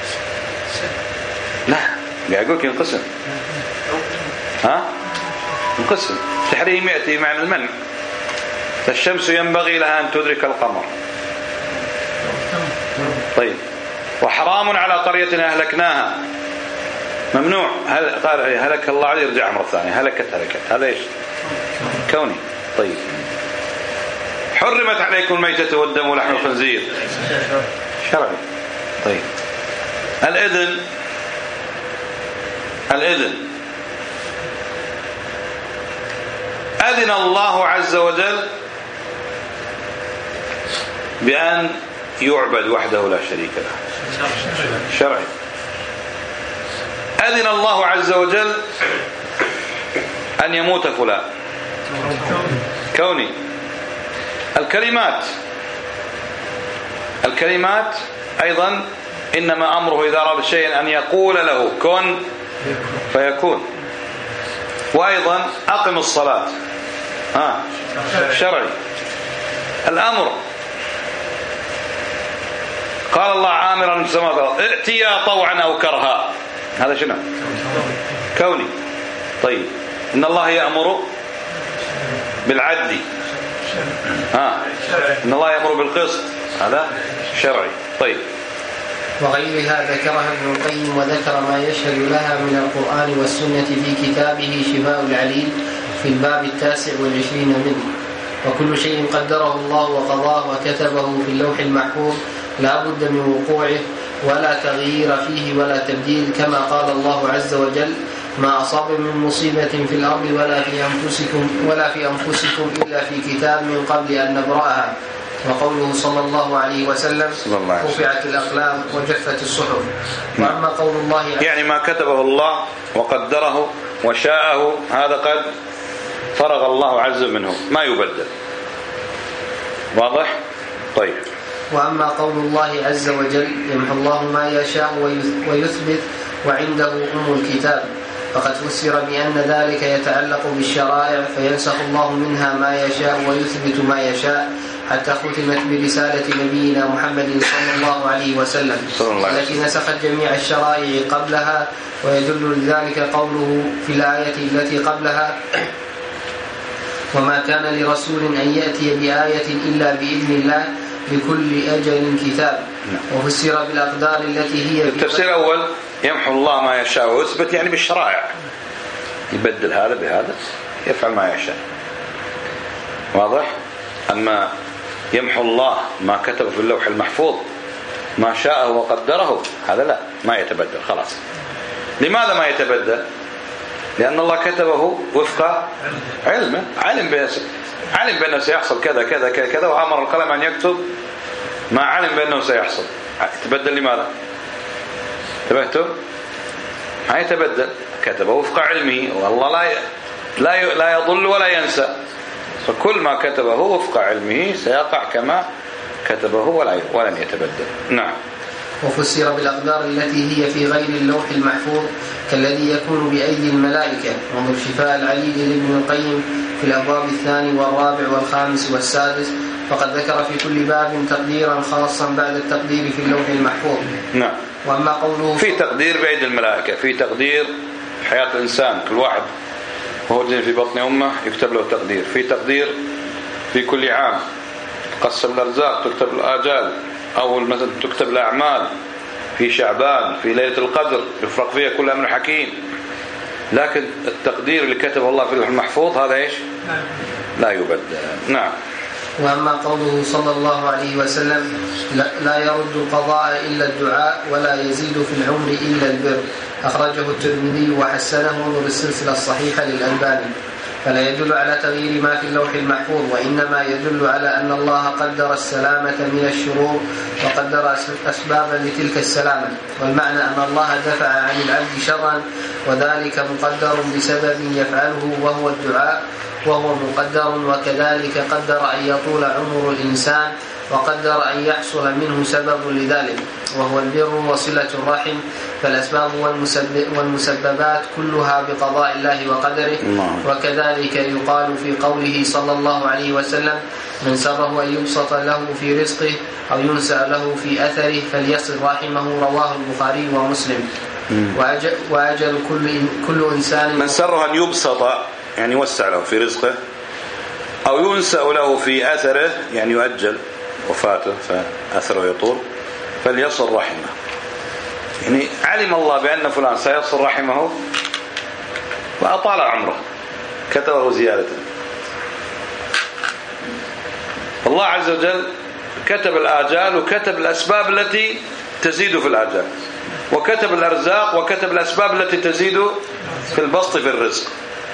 لا، قاعد أقولك ينقسم. ها ينقسم. التحريم يأتي معنى المنع. الشمس ينبغي لها أن تدرك القمر. طيب. وحرام على قرية أهلكناها، ممنوع. هل قال هلك الله عليه يرجع مرة ثانية، هلكت هلكت، هذا إيش؟ كوني. طيب. حرمت عليكم الميتة والدم ولحم الخنزير، شرعي. طيب. الإذن، الإذن أذن الله عز وجل بأن يعبد وحده لا شريك له، شرعي. أذن الله عز وجل أن يموت فلان، كوني. الكلمات، الكلمات أيضا إنما أمره إذا أراد شيئا أن يقول له كن فيكون. وأيضا أقم الصلاة، ها شرعي. الأمر قال الله عامرا السماء ائتيا طوعا أو كرها، هذا شنو؟ كوني. طيب. إن الله يأمر بالعدل، ها إن الله يأمر بالقسط، هذا شرعي. طيب. وغيرها ذكرها ابن القيم، وذكر ما يشهد لها من القرآن والسنة في كتابه شفاء العليل في الباب التاسع والعشرين منه. وكل شيء قدره الله وقضاه وكتبه في اللوح المحفوظ لا بد من وقوعه ولا تغيير فيه ولا تبديل، كما قال الله عز وجل: ما أصاب من مصيبة في الأرض ولا في أنفسكم ولا في أنفسكم إلا في كتاب من قبل أن نبرأها. وقوله صلى الله عليه وسلم: رفعت الأقلام وجفت الصحف. وأما قول الله يعني ما كتبه الله وقدره وشاءه هذا قد فرغ الله عز منه، ما يبدل. واضح؟ طيب. وأما قول الله عز وجل: يمحو الله ما يشاء ويثبت وعنده أم الكتاب، فقد فسر بأن ذلك يتعلق بالشرائع فينسخ الله منها ما يشاء ويثبت ما يشاء، حتى ختمت برسالة نبينا محمد صلى الله عليه وسلم التي نسخت جميع الشرائع قبلها. ويدل لذلك قوله في الآية التي قبلها: وما كان لرسول أن يأتي بآية إلا بإذن الله لكل أجل كتاب. وفسر بالأقدار التي هي التفسير الأول: يمحو الله ما يشاء ويثبت، يعني بالشرائع، يبدل هذا بهذا، يفعل ما يشاء. واضح؟ أما يمحو الله ما كتب في اللوح المحفوظ ما شاءه وقدره، هذا لا، ما يتبدل خلاص. لماذا ما يتبدل؟ لأن الله كتبه وفق علمه، علم بأنه علم بأنه سيحصل كذا كذا كذا كذا، وأمر القلم أن يكتب ما علم بأنه سيحصل. يتبدل لماذا؟ انتبهتوا؟ ما يتبدل. كتبه وفق علمه، والله لا لا لا يضل ولا ينسى، فكل ما كتبه وفق علمه سيقع كما كتبه ولن يتبدل. نعم. وفسر بالأقدار التي هي في غير اللوح المحفوظ كالذي يكون بأيدي الملائكة، ومن شفاء العليل لابن القيم في الأبواب الثاني والرابع والخامس والسادس، فقد ذكر في كل باب تقديرا خاصا بعد التقدير في اللوح المحفوظ. نعم. وأما قوله في تقدير بأيدي الملائكة، في تقدير في حياة الإنسان، كل واحد وهو في بطن أمه يكتب له تقدير، في تقدير في كل عام تقسم الأرزاق، تكتب الآجال، أو مثلا تكتب الأعمال في شعبان، في ليلة القدر يفرق فيها كل أمر حكيم. لكن التقدير اللي كتبه الله في اللوح المحفوظ هذا إيش؟ لا يبدل. نعم. وأما قوله صلى الله عليه وسلم لا يرد القضاء إلا الدعاء ولا يزيد في العمر إلا البر، أخرجه الترمذي وحسنه وانظر السلسلة الصحيحة للألباني. فلا يدل على تغيير ما في اللوح المحفوظ، وإنما يدل على أن الله قدر السلامة من الشرور وقدر أسبابا لتلك السلامة، والمعنى أن الله دفع عن العبد شرا، وذلك مقدر بسبب يفعله وهو الدعاء، وهو مقدر. وكذلك قدر أن يطول عمر الإنسان، وقدر أن يحصل منه سبب لذلك وهو البر وصلة الرحم، فالأسباب والمسببات كلها بقضاء الله وقدره. وكذلك يقال في قوله صلى الله عليه وسلم من سره أن يبسط له في رزقه أو ينسى له في أثره فليصل رحمه، رواه البخاري ومسلم. وأجل, وأجل كل, كل إنسان من سره أن يبسط يعني يوسع له في رزقه، أو ينسى له في أثره يعني يؤجل وفاته فأثره يطول، فليصل رحمه. يعني علم الله بأن فلان سيصل رحمه وأطال عمره، كتبه زيادة. الله عز وجل كتب الآجال وكتب الأسباب التي تزيد في الآجال، وكتب الأرزاق وكتب الأسباب التي تزيد في البسط في الرزق.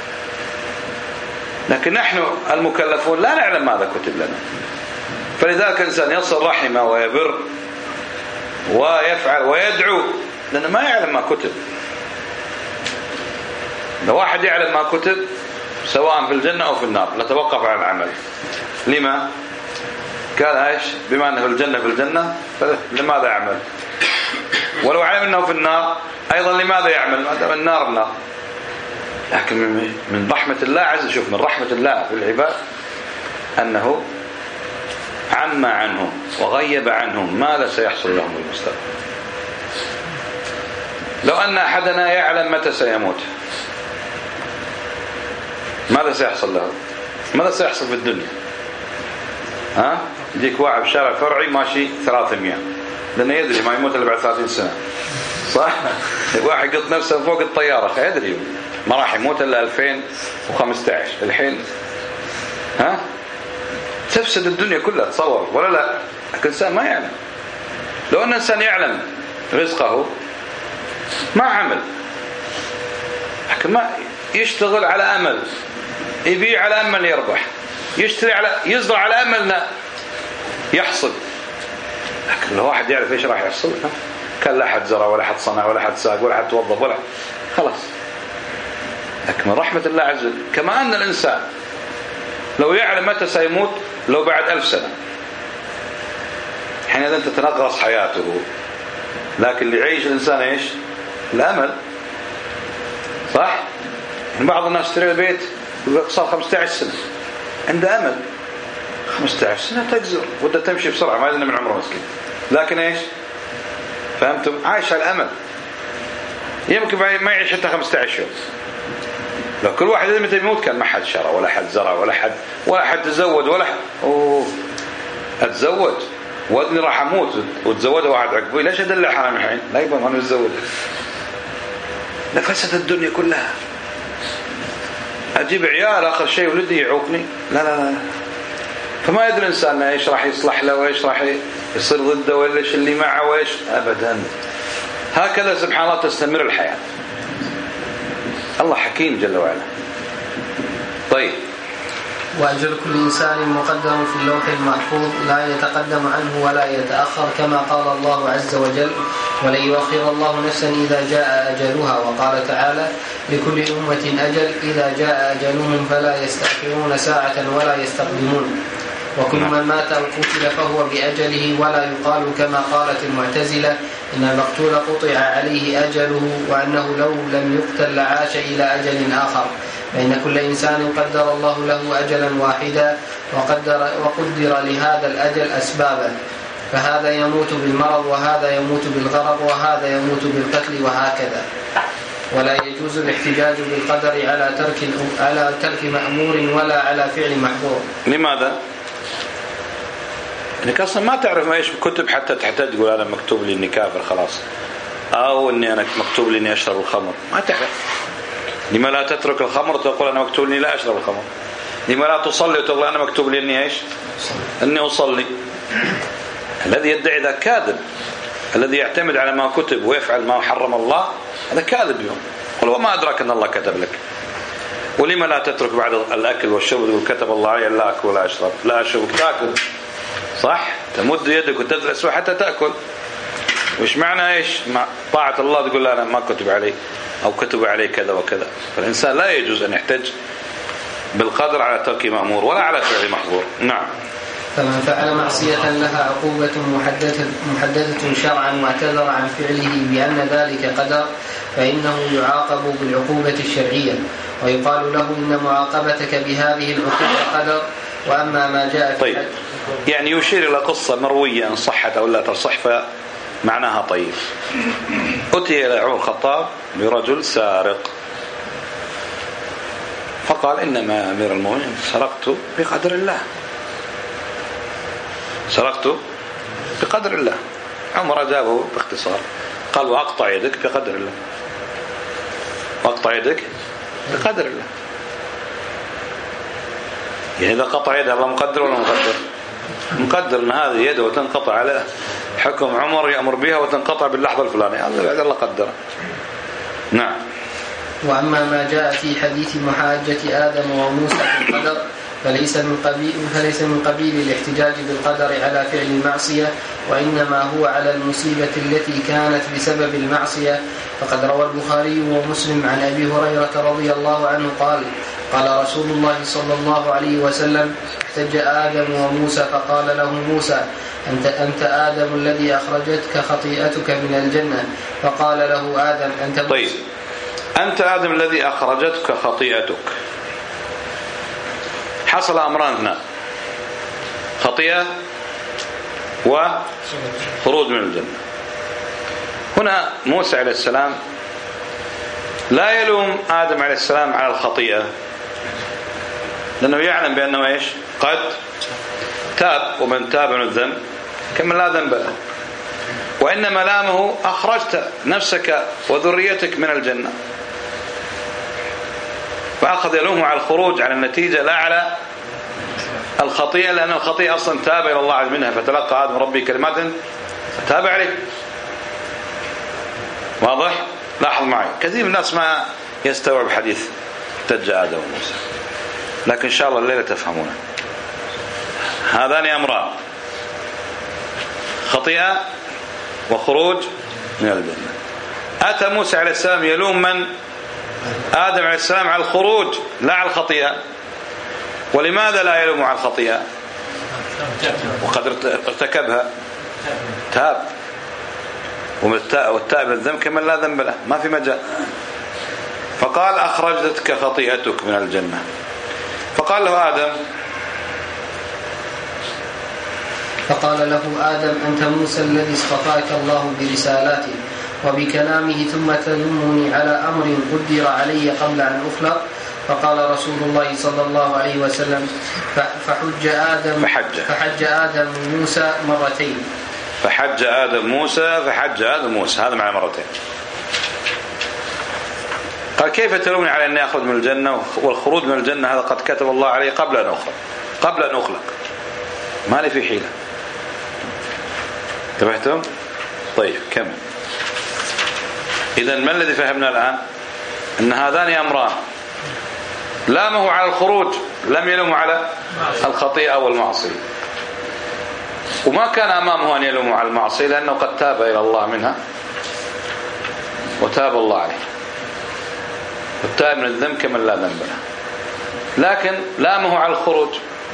لكن نحن المكلفون لا نعلم ماذا كتب لنا، فلذلك الإنسان يصل رحمه ويبر ويفعل ويدعو، لأنه ما يعلم ما كتب. لو واحد يعلم ما كتب سواء في الجنة أو في النار نتوقف عن العمل. لما؟ قال ايش؟ بما أنه في الجنة في الجنة فلماذا يعمل؟ ولو علم أنه في النار أيضا لماذا يعمل؟ ما دام النار النار. لكن من رحمة الله عز وجل، من رحمة الله في العباد أنه عمى عنهم وغيب عنهم ماذا سيحصل لهم في المستقبل. لو أن أحدنا يعلم متى سيموت ماذا سيحصل له؟ ماذا سيحصل في الدنيا؟ ها؟ يجيك واحد بشارع فرعي ماشي ثلاثمية، لأنه يدري ما يموت إلا بعد ثلاثين سنة، صح؟ واحد يقط نفسه فوق الطيارة يدري ما راح يموت إلا ألفين وخمسة عشر. الحين ها تفسد الدنيا كلها، تصور ولا لا؟ لكن الإنسان ما يعلم. لو أن الإنسان يعلم رزقه ما عمل، لكن ما يشتغل على أمل، يبيع على أمل يربح، يشتري على يزرع على أمل يحصل. لكن لو واحد يعرف إيش راح يحصل كان لا حد زرع ولا حد صنع ولا حد ساق ولا حد توظف ولا خلاص. لكن من رحمة الله عز وجل كما أن الإنسان لو يعلم متى سيموت لو بعد ألف سنة حينئذ تتنغص حياته. لكن اللي يعيش الإنسان إيش؟ الأمل، صح؟ يعني بعض الناس يشتري البيت صار خمسة عشر سنة عنده أمل، خمسة عشر سنة تجزر وده تمشي بسرعة ما يدري من عمره مسكين، لكن إيش؟ فهمتم؟ عايش على الأمل، يمكن ما يعيش حتى خمسة عشر يوم. لو كل واحد متى يموت كان ما حد شرى ولا حد زرع ولا حد ولا حد تزوج ولا حد أوه أتزوج وأدني راح أموت وتزوجه واحد عقبي، ليش أدلع حرام الحين؟ لا يبغى ما نتزوج، نفست الدنيا كلها. أجيب عيال آخر شيء ولدي يعوقني، لا لا لا. فما يدري الإنسان إيش راح يصلح له وإيش راح يصير ضده وإيش اللي معه وإيش أبدا. هكذا سبحان الله تستمر الحياة. الله حكيم جل وعلا. طيب وأجل كل إنسان مقدر في اللوح المحفوظ لا يتقدم عنه ولا يتأخر، كما قال الله عز وجل: ولن يؤخر الله نفسا إذا جاء أجلها. وقال تعالى: لكل أمة أجل إذا جاء أجلهم فلا يستأخرون ساعة ولا يستقدمون. وكل من مات أو قتل فهو بأجله، ولا يقال كما قالت المعتزلة إن المقتول قطع عليه أجله، وأنه لو لم يقتل لعاش إلى أجل آخر، فإن كل إنسان قدر الله له أجلا واحدا، وقدر, وقدر لهذا الأجل أسبابا، فهذا يموت بالمرض، وهذا يموت بالغرق، وهذا يموت بالقتل، وهكذا. ولا يجوز الاحتجاج بالقدر على ترك على ترك مأمور ولا على فعل محظور. لماذا؟ انك اصلا ما تعرف ما ايش كتب حتى تحتاج تقول انا مكتوب لي اني كافر خلاص، او اني انا مكتوب لي اني اشرب الخمر، ما تعرف. لما لا تترك الخمر وتقول انا مكتوب لي لا اشرب الخمر؟ لما لا تصلي وتقول انا مكتوب لي اني ايش؟ اني اصلي. الذي يدعي ذا كاذب، الذي يعتمد على ما كتب ويفعل ما حرم الله هذا كاذب. يوم قل وما ادراك ان الله كتب لك. ولما لا تترك بعد الاكل والشرب تقول كتب الله علي لا اكل ولا اشرب، لا اشرب تاكل صح، تمد يدك وتدرس حتى تاكل. وش معنى ايش مع طاعه الله تقول انا ما كتب علي او كتب علي كذا وكذا؟ فالانسان لا يجوز ان يحتج بالقدر على ترك مأمور ولا على فعل محظور. نعم. فمن فعل معصية لها عقوبة محددة, محددة شرعا واعتذر عن فعله بأن ذلك قدر، فإنه يعاقب بالعقوبة الشرعية، ويقال له إن معاقبتك بهذه العقوبة قدر. وأما ما جاء في طيب، يعني يشير إلى قصة مروية إن صحت أو لا تصح فمعناها طيب. أتي إلى عمر الخطاب برجل سارق، فقال إنما أمير المؤمنين سرقت بقدر الله، سرقت بقدر الله. عمر أجابه باختصار قال وأقطع يدك بقدر الله، وأقطع يدك بقدر الله. يعني إذا قطع يده الله مقدر ولا مقدر؟ مقدر أن هذه يده وتنقطع على حكم عمر يأمر بها وتنقطع باللحظة الفلانية، هذا بعد الله قدره. نعم. وأما ما جاء في حديث محاجة آدم وموسى في القدر فليس من قبيل فليس من قبيل الاحتجاج بالقدر على فعل المعصية، وإنما هو على المصيبة التي كانت بسبب المعصية. فقد روى البخاري ومسلم عن أبي هريرة رضي الله عنه قال: قال رسول الله صلى الله عليه وسلم: احتج آدم وموسى فقال له موسى: أنت, أنت آدم الذي أخرجتك خطيئتك من الجنة. فقال له آدم: أنت موسى. طيب، أنت آدم الذي أخرجتك خطيئتك. حصل أمران هنا: خطيئة وخروج من الجنة. هنا موسى عليه السلام لا يلوم آدم عليه السلام على الخطيئة، لأنه يعلم بأنه إيش؟ قد تاب، ومن تاب من الذنب كمن لا ذنب له. وإنما لامه أخرجت نفسك وذريتك من الجنة، فأخذ يلومه على الخروج، على النتيجة، لا على الخطيئة، لأن الخطيئة أصلا تاب إلى الله عز منها، فتلقى آدم ربي كلمات فتاب عليه. واضح؟ لاحظ معي، كثير من الناس ما يستوعب حديث احتج آدم وموسى، لكن إن شاء الله الليلة تفهمونه. هذان أمران: خطيئة وخروج من الجنة. أتى موسى عليه السلام يلوم من؟ آدم عليه السلام على الخروج لا على الخطيئة. ولماذا لا يلوم على الخطيئة؟ وقد ارتكبها، تاب، والتائب الذنب كمن لا ذنب له، ما في مجال. فقال: أخرجتك خطيئتك من الجنة. فقال له آدم فقال له آدم: أنت موسى الذي اصطفاك الله برسالاته وبكلامه، ثم تلومني على أمر قدر علي قبل أن أخلق. فقال رسول الله صلى الله عليه وسلم: فحج آدم فحج, فحج آدم موسى مرتين. فحج آدم موسى فحج آدم موسى هذا معنى مرتين. قال: كيف تلومني على أني أخرج من الجنة، والخروج من الجنة هذا قد كتب الله عليه قبل أن أخلق، قبل أن أخلق، ما لي في حيلة. انتبهتم؟ طيب كمل. إذن ما الذي فهمنا الآن؟ أن هذان أمران: لامه على الخروج لم يلوم على الخطيئة والمعصية، وما كان أمامه أن يلوم على المعصية لأنه قد تاب إلى الله منها وتاب الله عليه، والتائب من الذنب كمن لا ذنب له. لكن لامه على الخروج.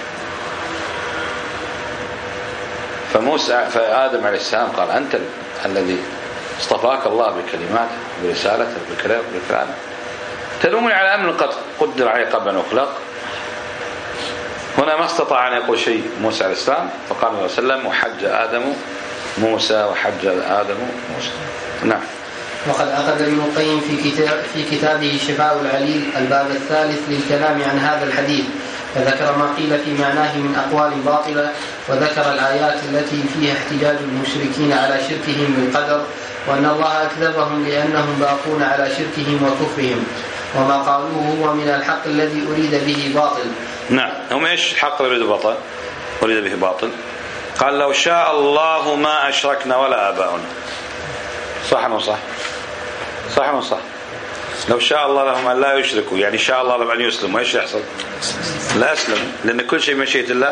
فموسى فآدم عليه السلام قال أنت الذي اصطفاك الله بكلماته برسالته بكلامه تلومني على أمر قد قدر عليه قبل أن أخلق. هنا ما استطاع أن يقول شيء موسى عليه السلام، فقال الله عليه وسلم وحج آدم موسى وحج آدم موسى. نعم. وقد أخذ ابن القيم في كتاب في كتابه شفاء العليل الباب الثالث للكلام عن هذا الحديث، فذكر ما قيل في معناه من أقوال باطلة، وذكر الآيات التي فيها احتجاج المشركين على شركهم بالقدر، وأن الله أكذبهم لأنهم باقون على شركهم وكفرهم، وما قالوه هو من الحق الذي أريد به باطل. نعم. هم إيش الحق الذي أريد باطل؟ أريد به باطل. قال لو شاء الله ما أشركنا ولا آباؤنا. صح أو صح؟ صح أو صح؟ لو شاء الله لهم أن لا يشركوا، يعني شاء الله لهم أن يسلموا، إيش يحصل؟ لا أسلم، لأن كل شيء مشيئة الله.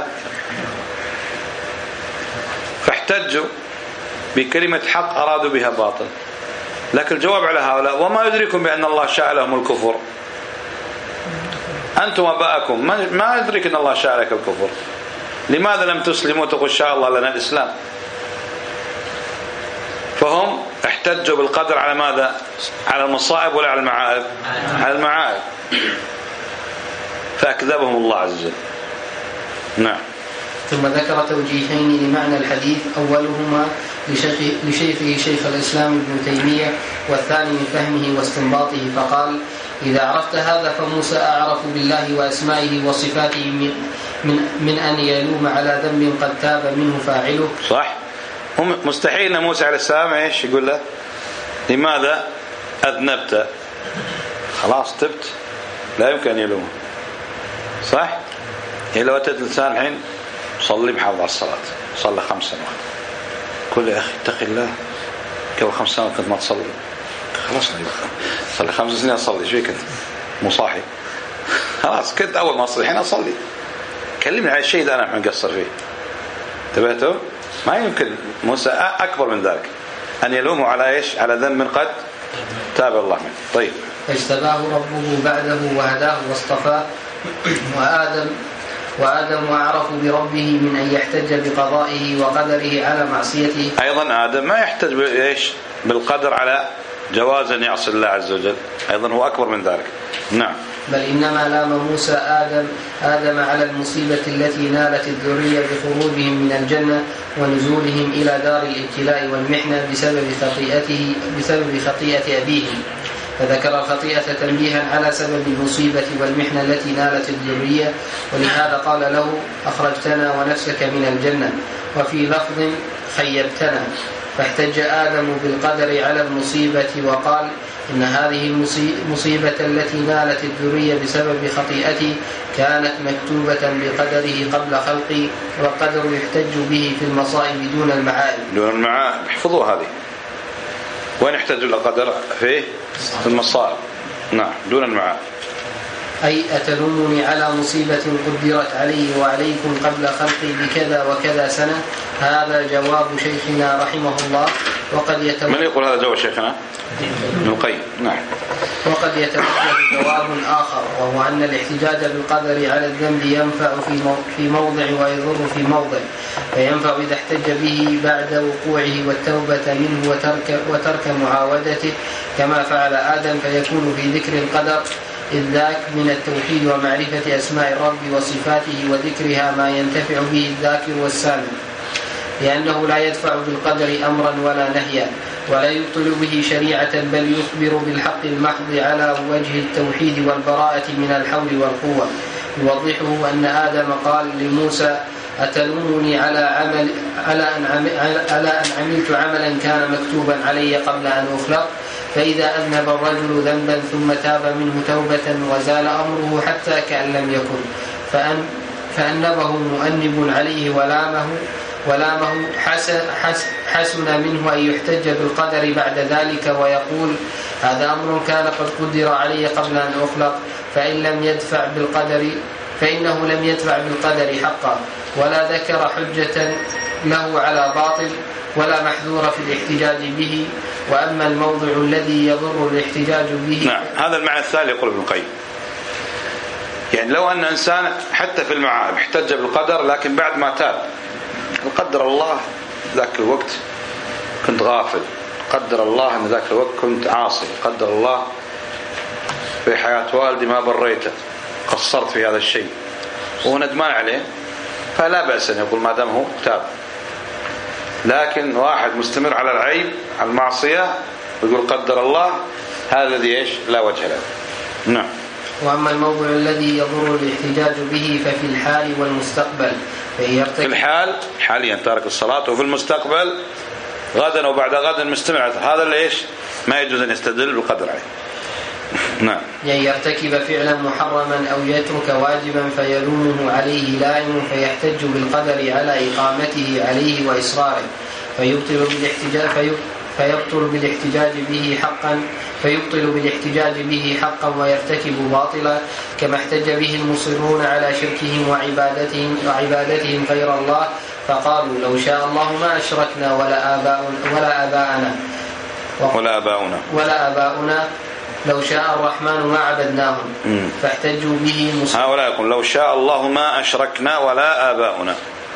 فاحتجوا بكلمة حق أرادوا بها باطل. لكن الجواب على هؤلاء وما يدركم بأن الله شاء لهم الكفر. أنتم وباءكم ما يدرك أن الله شاء لك الكفر. لماذا لم تسلموا تقول شاء الله لنا الإسلام؟ فهم احتجوا بالقدر على ماذا؟ على المصائب ولا على المعائب؟ على المعائب. فأكذبهم الله عز وجل. نعم. ثم ذكر توجيهين لمعنى الحديث، أولهما لشيخه شيخ الإسلام ابن تيمية، والثاني من فهمه واستنباطه، فقال إذا عرفت هذا فموسى أعرف بالله وأسمائه وصفاته من, من, من أن يلوم على ذنب قد تاب منه فاعله. صح. هم مستحيل أن موسى عليه السلام إيش يقول له لماذا أذنبت؟ خلاص تبت، لا يمكن أن يلومه. صح. يعني لو أتت الإنسان الحين صلي محافظ على الصلاة، صلى خمس سنوات، كل يا أخي اتق الله، قبل خمس سنوات كنت ما تصلي، خلاص صلي خمس سنين أصلي، شو كنت مو صاحي؟ خلاص كنت أول ما أصلي الحين أصلي، كلمني على الشيء اللي أنا الحين مقصر فيه. انتبهتوا؟ ما يمكن موسى أكبر من ذلك أن يلومه على إيش؟ على ذنب قد تاب الله منه. طيب. فاجتباه ربه بعده وهداه واصطفاه، وآدم وآدم أعرف بربه من أن يحتج بقضائه وقدره على معصيته. أيضا آدم ما يحتج بإيش؟ بالقدر على جواز أن يعصي الله عز وجل، أيضا هو أكبر من ذلك. نعم. بل إنما لام موسى آدم آدم على المصيبة التي نالت الذرية بخروجهم من الجنة ونزولهم إلى دار الابتلاء والمحنة بسبب خطيئته بسبب خطيئة أبيهم، فذكر الخطيئة تنبيها على سبب المصيبة والمحنة التي نالت الذرية، ولهذا قال له أخرجتنا ونفسك من الجنة، وفي لفظ خيبتنا. فاحتج آدم بالقدر على المصيبة وقال إن هذه المصيبة التي نالت الذرية بسبب خطيئتي كانت مكتوبة بقدره قبل خلقي، والقدر يحتج به في المصائب دون المعائب. دون المعائب. احفظوا هذه. وين يحتج القدر فيه؟ في المصائب. نعم. دون المعائب. أي أتلومني على مصيبة قدرت علي وعليكم قبل خلقي بكذا وكذا سنة؟ هذا جواب شيخنا رحمه الله. وقد يتوجه من يقول هذا جواب شيخنا؟ ابن القيم. نعم. وقد يتوجه جواب آخر، وهو أن الاحتجاج بالقدر على الذنب ينفع في موضع ويضر في موضع، فينفع إذا احتج به بعد وقوعه والتوبة منه وترك, وترك معاودته كما فعل آدم، فيكون في ذكر القدر إذ ذاك من التوحيد ومعرفة أسماء الرب وصفاته وذكرها ما ينتفع به الذاكر والسامع، لأنه لا يدفع بالقدر أمرا ولا نهيا ولا يبطل به شريعة، بل يخبر بالحق المحض على وجه التوحيد والبراءة من الحول والقوة. يوضحه أن آدم قال لموسى أتلومني على عمل على أن على أن عملت عملا كان مكتوبا علي قبل أن أخلق، فإذا أذنب الرجل ذنبا ثم تاب منه توبة وزال أمره حتى كأن لم يكن، فأن فأنبه مؤنب عليه ولامه ولامه حسن, حسن منه أن يحتج بالقدر بعد ذلك ويقول هذا أمر كان قد قدر علي قبل أن أخلق، فإن لم يدفع بالقدر فإنه لم يتبع بالقدر حقا ولا ذكر حجة له على باطل ولا محذور في الاحتجاج به. وأما الموضع الذي يضر الاحتجاج به. نعم، هذا المعنى الثاني يقول ابن القيم. يعني لو أن إنسان حتى في المعارف احتج بالقدر لكن بعد ما تاب، قدر الله ذاك الوقت كنت غافل، قدر الله أن ذاك الوقت كنت عاصي، قدر الله في حياة والدي ما بريته، قصرت في هذا الشيء وهو ندمان عليه، فلا بأس أن يقول ما دام هو تاب. لكن واحد مستمر على العيب على المعصية ويقول قدر الله، هذا الذي إيش لا وجه له. نعم. وأما الموضع الذي يضر الاحتجاج به ففي الحال والمستقبل. في الحال حاليا تارك الصلاة، وفي المستقبل غدا وبعد غدا مستمع، هذا اللي إيش ما يجوز أن يستدل بالقدر عليه. نعم. يعني يرتكب فعلا محرما أو يترك واجبا فيلومه عليه لائم فيحتج بالقدر على إقامته عليه وإصراره فيبطل بالاحتجاج في فيبطل بالاحتجاج به حقا فيبطل بالاحتجاج به حقا ويرتكب باطلا، كما احتج به المصرون على شركهم وعبادتهم وعبادتهم غير الله، فقالوا لو شاء الله ما أشركنا ولا آباؤنا ولا آباءنا ولا آباؤنا ولا آباؤنا لو شاء الرحمن ما عبدناهم. فاحتجوا به المصرون. هؤلاء يقول لو شاء الله ما أشركنا ولا آباؤنا،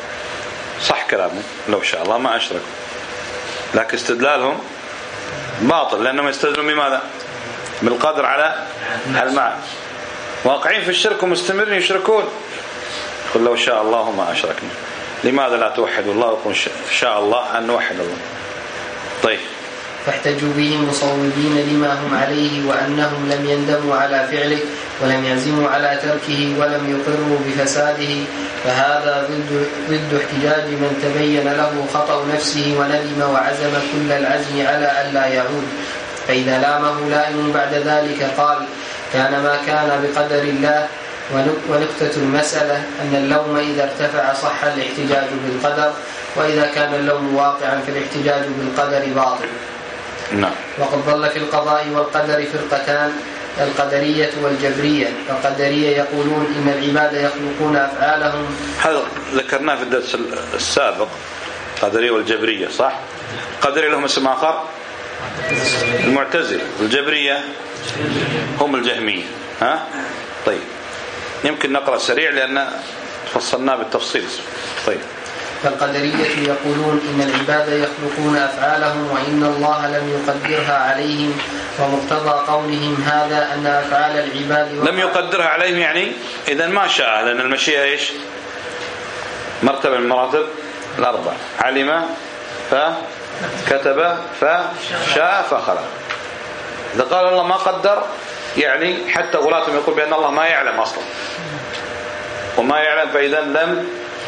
صح كلامه، لو شاء الله ما أشركوا، لكن استدلالهم باطل لأنهم يستدلون بماذا؟ بالقدر على المعنى، واقعين في الشرك ومستمرين يشركون. يقول لو شاء الله ما أشركنا، لماذا لا توحد الله ويقول شاء الله أن نوحد الله؟ طيب. فاحتجوا به مصوبين لما هم عليه وأنهم لم يندموا على فعله ولم يعزموا على تركه ولم يقروا بفساده، فهذا ضد, ضد احتجاج من تبين له خطأ نفسه وندم وعزم كل العزم على ألا يعود. فإذا لامه لائم بعد ذلك قال كان ما كان بقدر الله. ونكتة المسألة أن اللوم إذا ارتفع صح الاحتجاج بالقدر، وإذا كان اللوم واقعا في الاحتجاج بالقدر باطل. نعم. وقد ظل في القضاء والقدر فرقتان، القدرية والجبرية. القدرية يقولون إن العباد يخلقون أفعالهم، هذا ذكرناه في الدرس السابق، القدرية والجبرية، صح؟ القدرية لهم اسم آخر المعتزلة، والجبرية هم الجهمية. ها؟ طيب، يمكن نقرأ سريع لأن فصلناه بالتفصيل. طيب. فالقدرية يقولون إن العباد يخلقون أفعالهم وإن الله لم يقدرها عليهم، ومقتضى قولهم هذا أن أفعال العباد لم يقدرها عليهم، يعني إذن ما شاء، لأن المشيئة إيش؟ مرتبة من مراتب الأربع، علم فكتب فشاء فخلق. إذا قال الله ما قدر، يعني حتى غلاتهم يقول بأن الله ما يعلم أصلا، وما يعلم فإذا لم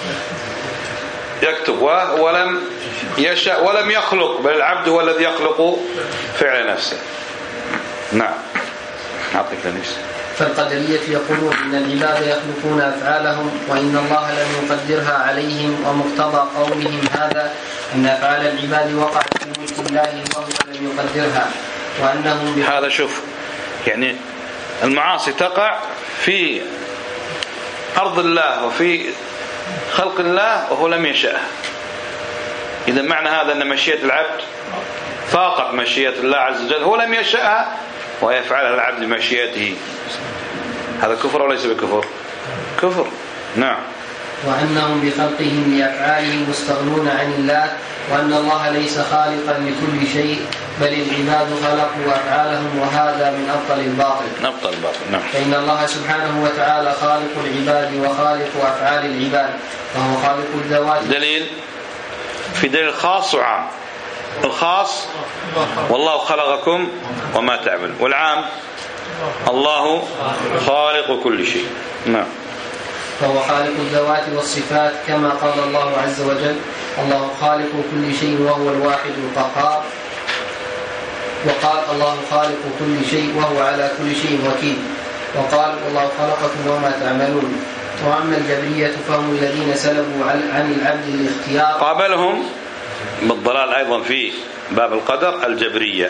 يكتب ولم يشاء ولم يخلق، بل العبد هو الذي يخلق فعل نفسه. نعم. أعطيك لنيس. فالقدرية يقولون إن العباد يخلقون أفعالهم وإن الله لم يقدرها عليهم، ومقتضى قولهم هذا أن أفعال العباد وقعت في ملك الله وهو لم يقدرها، وأنهم هذا شوف، يعني المعاصي تقع في أرض الله وفي خلق الله وهو لم يشاء. إذا معنى هذا أن مشيئة العبد فاقت مشيئة الله عز وجل، هو لم يشاءها ويفعلها العبد بمشيئته. هذا كفر وليس بكفر؟ كفر. نعم. وأنهم بخلقهم لأفعالهم مستغنون عن الله، وأن الله ليس خالقا لكل شيء، بل العباد خلقوا أفعالهم، وهذا من أبطل الباطل. أبطل الباطل. نعم. فإن الله سبحانه وتعالى خالق العباد وخالق أفعال العباد، وهو خالق الذوات. دليل في دليل خاص وعام. الخاص والله خلقكم وما تعمل، والعام الله خالق كل شيء. نعم. فهو خالق الذوات والصفات، كما قال الله عز وجل الله خالق كل شيء وهو الواحد القهار، وقال الله خالق كل شيء وهو على كل شيء وكيل، وقال والله خلقكم وما تعملون. وأما الجبرية فهم الذين سلبوا عن العبد الاختيار. قابلهم بالضلال أيضا في باب القدر الجبرية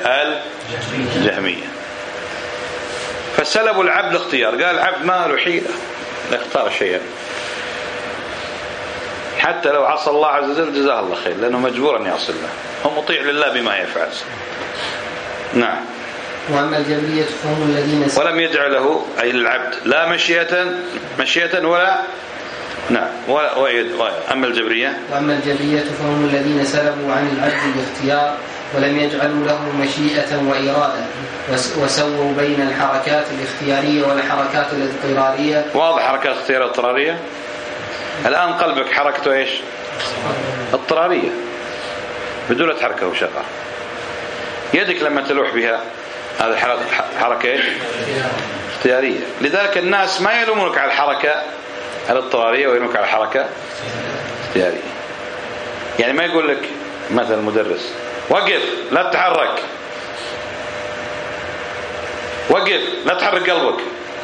الجهمية، فسلبوا العبد الاختيار. قال العبد ما له حيلة، لا يختار شيئا حتى لو عصى الله عز وجل جزاه الله خير، لأنه مجبور أن يعصي الله، هو مطيع لله بما يفعل. نعم. وأما الجبرية فهم الذين ولم يجعله أي العبد لا مشيئة مشيئة ولا نعم ولا ويد. أما الجبرية وأما الجبرية فهم الذين سلبوا عن العبد الاختيار ولم يجعلوا له مشيئة وإرادة، وسووا بين الحركات الاختيارية والحركات الاضطرارية. واضح حركات اختيارية اضطرارية. الآن قلبك حركته إيش؟ اضطرارية بدون تحركه وشغل. يدك لما تلوح بها هذا حركة إيش؟ اختيارية. لذلك الناس ما يلومونك على الحركة الاضطرارية ويلومونك على الحركة اختيارية. يعني ما يقول لك مثلا المدرس وقف لا تتحرك، وقف لا تحرك قلبك،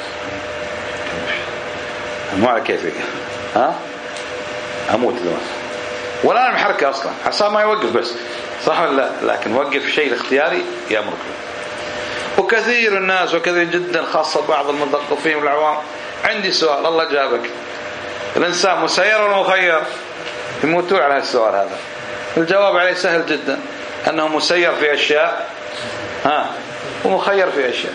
مو على كيفك، ها اموت دلوقتي ولا انا محركه اصلا حساب ما يوقف بس، صح ولا لا؟ لكن وقف الشيء الاختياري يامرك. وكثير الناس وكثير جدا خاصه بعض المثقفين والعوام. عندي سؤال، الله جابك، الانسان مسير ولا مخير؟ يموتون على السؤال هذا. الجواب عليه سهل جدا، انه مسير في اشياء ها ومخير في اشياء.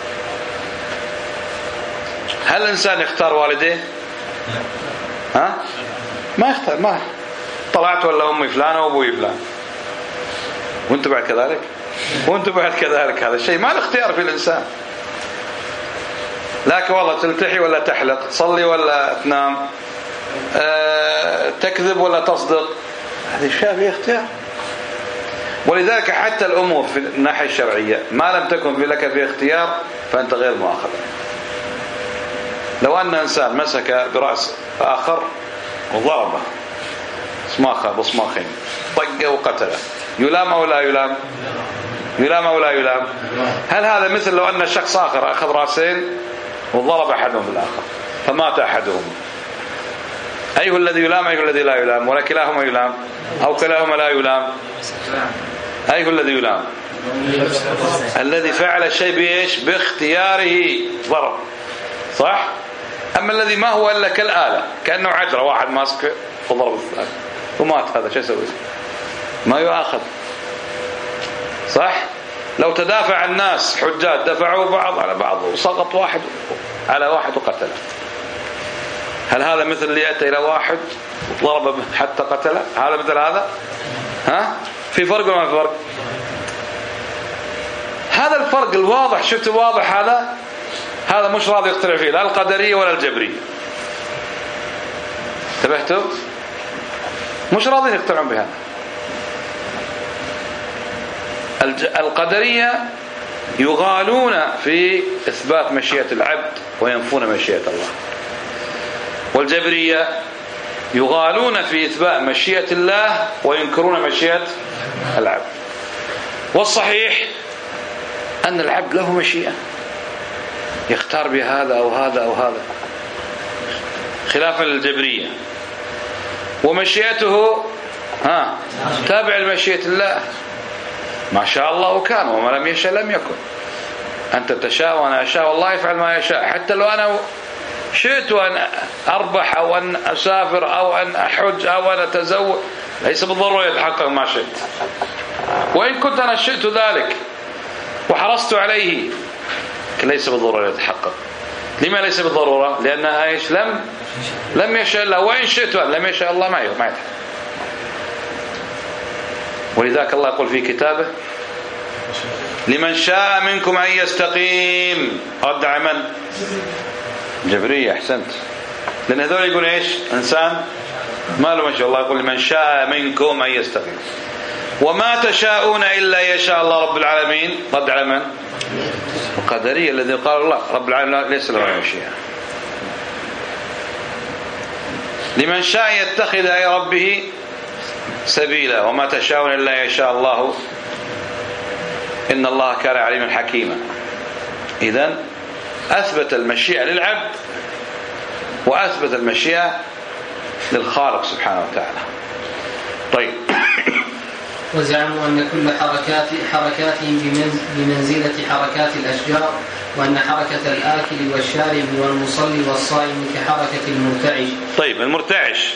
هل الانسان يختار والديه؟ ها ما يختار. ما طلعت ولا امي فلانه وابوي فلان وانت بعد كذلك وانت بعد كذلك، هذا الشيء ما الاختيار في الانسان. لكن والله تلتحي ولا تحلق، تصلي ولا تنام، أه تكذب ولا تصدق، هذه اشياء فيها اختيار. ولذلك حتى الامور في الناحيه الشرعيه ما لم تكن في لك فيها اختيار فانت غير مؤاخذ. لو ان انسان مسك براس اخر وضربه صماخه بصماخين طقه وقتله، يلام او لا يلام؟ يلام او لا يلام؟ هل هذا مثل لو ان شخص اخر اخذ راسين وضرب احدهم بالاخر فمات احدهم؟ ايه الذي يلام ايه الذي لا يلام؟ ولا كلاهما يلام او كلاهما لا يلام؟ ايه الذي يلام؟ الذي فعل الشيء بايش؟ باختياره ضرب، صح؟ اما الذي ما هو الا كالاله، كانه عجره واحد ماسك وضرب الثاني ومات، هذا شو يسوي؟ ما يؤاخذ، صح؟ لو تدافع الناس حجاج دفعوا بعض على بعض وسقط واحد على واحد وقتله، هل هذا مثل اللي يأتي إلى واحد ضرب حتى قتله؟ هذا مثل هذا؟ ها؟ في فرق ولا ما في فرق؟ هذا الفرق الواضح، شفت واضح هذا؟ هذا مش راضي يقتنع فيه لا القدرية ولا الجبرية. انتبهتوا؟ مش راضي يقتنعون بهذا. القدرية يغالون في إثبات مشيئة العبد وينفون مشيئة الله، والجبرية يغالون في إثبات مشيئة الله وينكرون مشيئة العبد. والصحيح أن العبد له مشيئة يختار بهذا أو هذا أو هذا، خلافا للجبرية، ومشيئته ها تابع لمشيئة الله، ما شاء الله وكان وما لم يشاء لم يكن. أنت تشاء وأنا أشاء والله يفعل ما يشاء. حتى لو أنا شئت أن أربح أو أن أسافر أو أن أحج أو أن أتزوج ليس بالضرورة يتحقق ما شئت، وإن كنت أنا شئت ذلك وحرصت عليه ليس بالضرورة يتحقق. لما ليس بالضرورة؟ لأنها إيش؟ لم لم يشاء الله، وإن شئت لم يشاء الله ما يتحقق. ولذلك الله يقول في كتابه لمن شاء منكم أن يستقيم. رد على من؟ جبرية. أحسنت. لأن هذول يقول إيش؟ إنسان ما له ما شاء الله، يقول لمن شاء منكم أن يستقيم وما تشاءون إلا يشاء الله رب العالمين. رد على من؟ القدرية الذي قال الله رب العالمين ليس له مشيئة. لمن شاء يتخذ إلى ربه سبيلا وما تشاءون إلا يشاء الله إن الله كان عليما حكيما. إذن أثبت المشيئة للعبد وأثبت المشيئة للخالق سبحانه وتعالى. طيب. وزعموا أن كل حركات حركاتهم بمنزلة حركات الأشجار وأن حركة الآكل والشارب والمصلي والصائم كحركة المرتعش. طيب المرتعش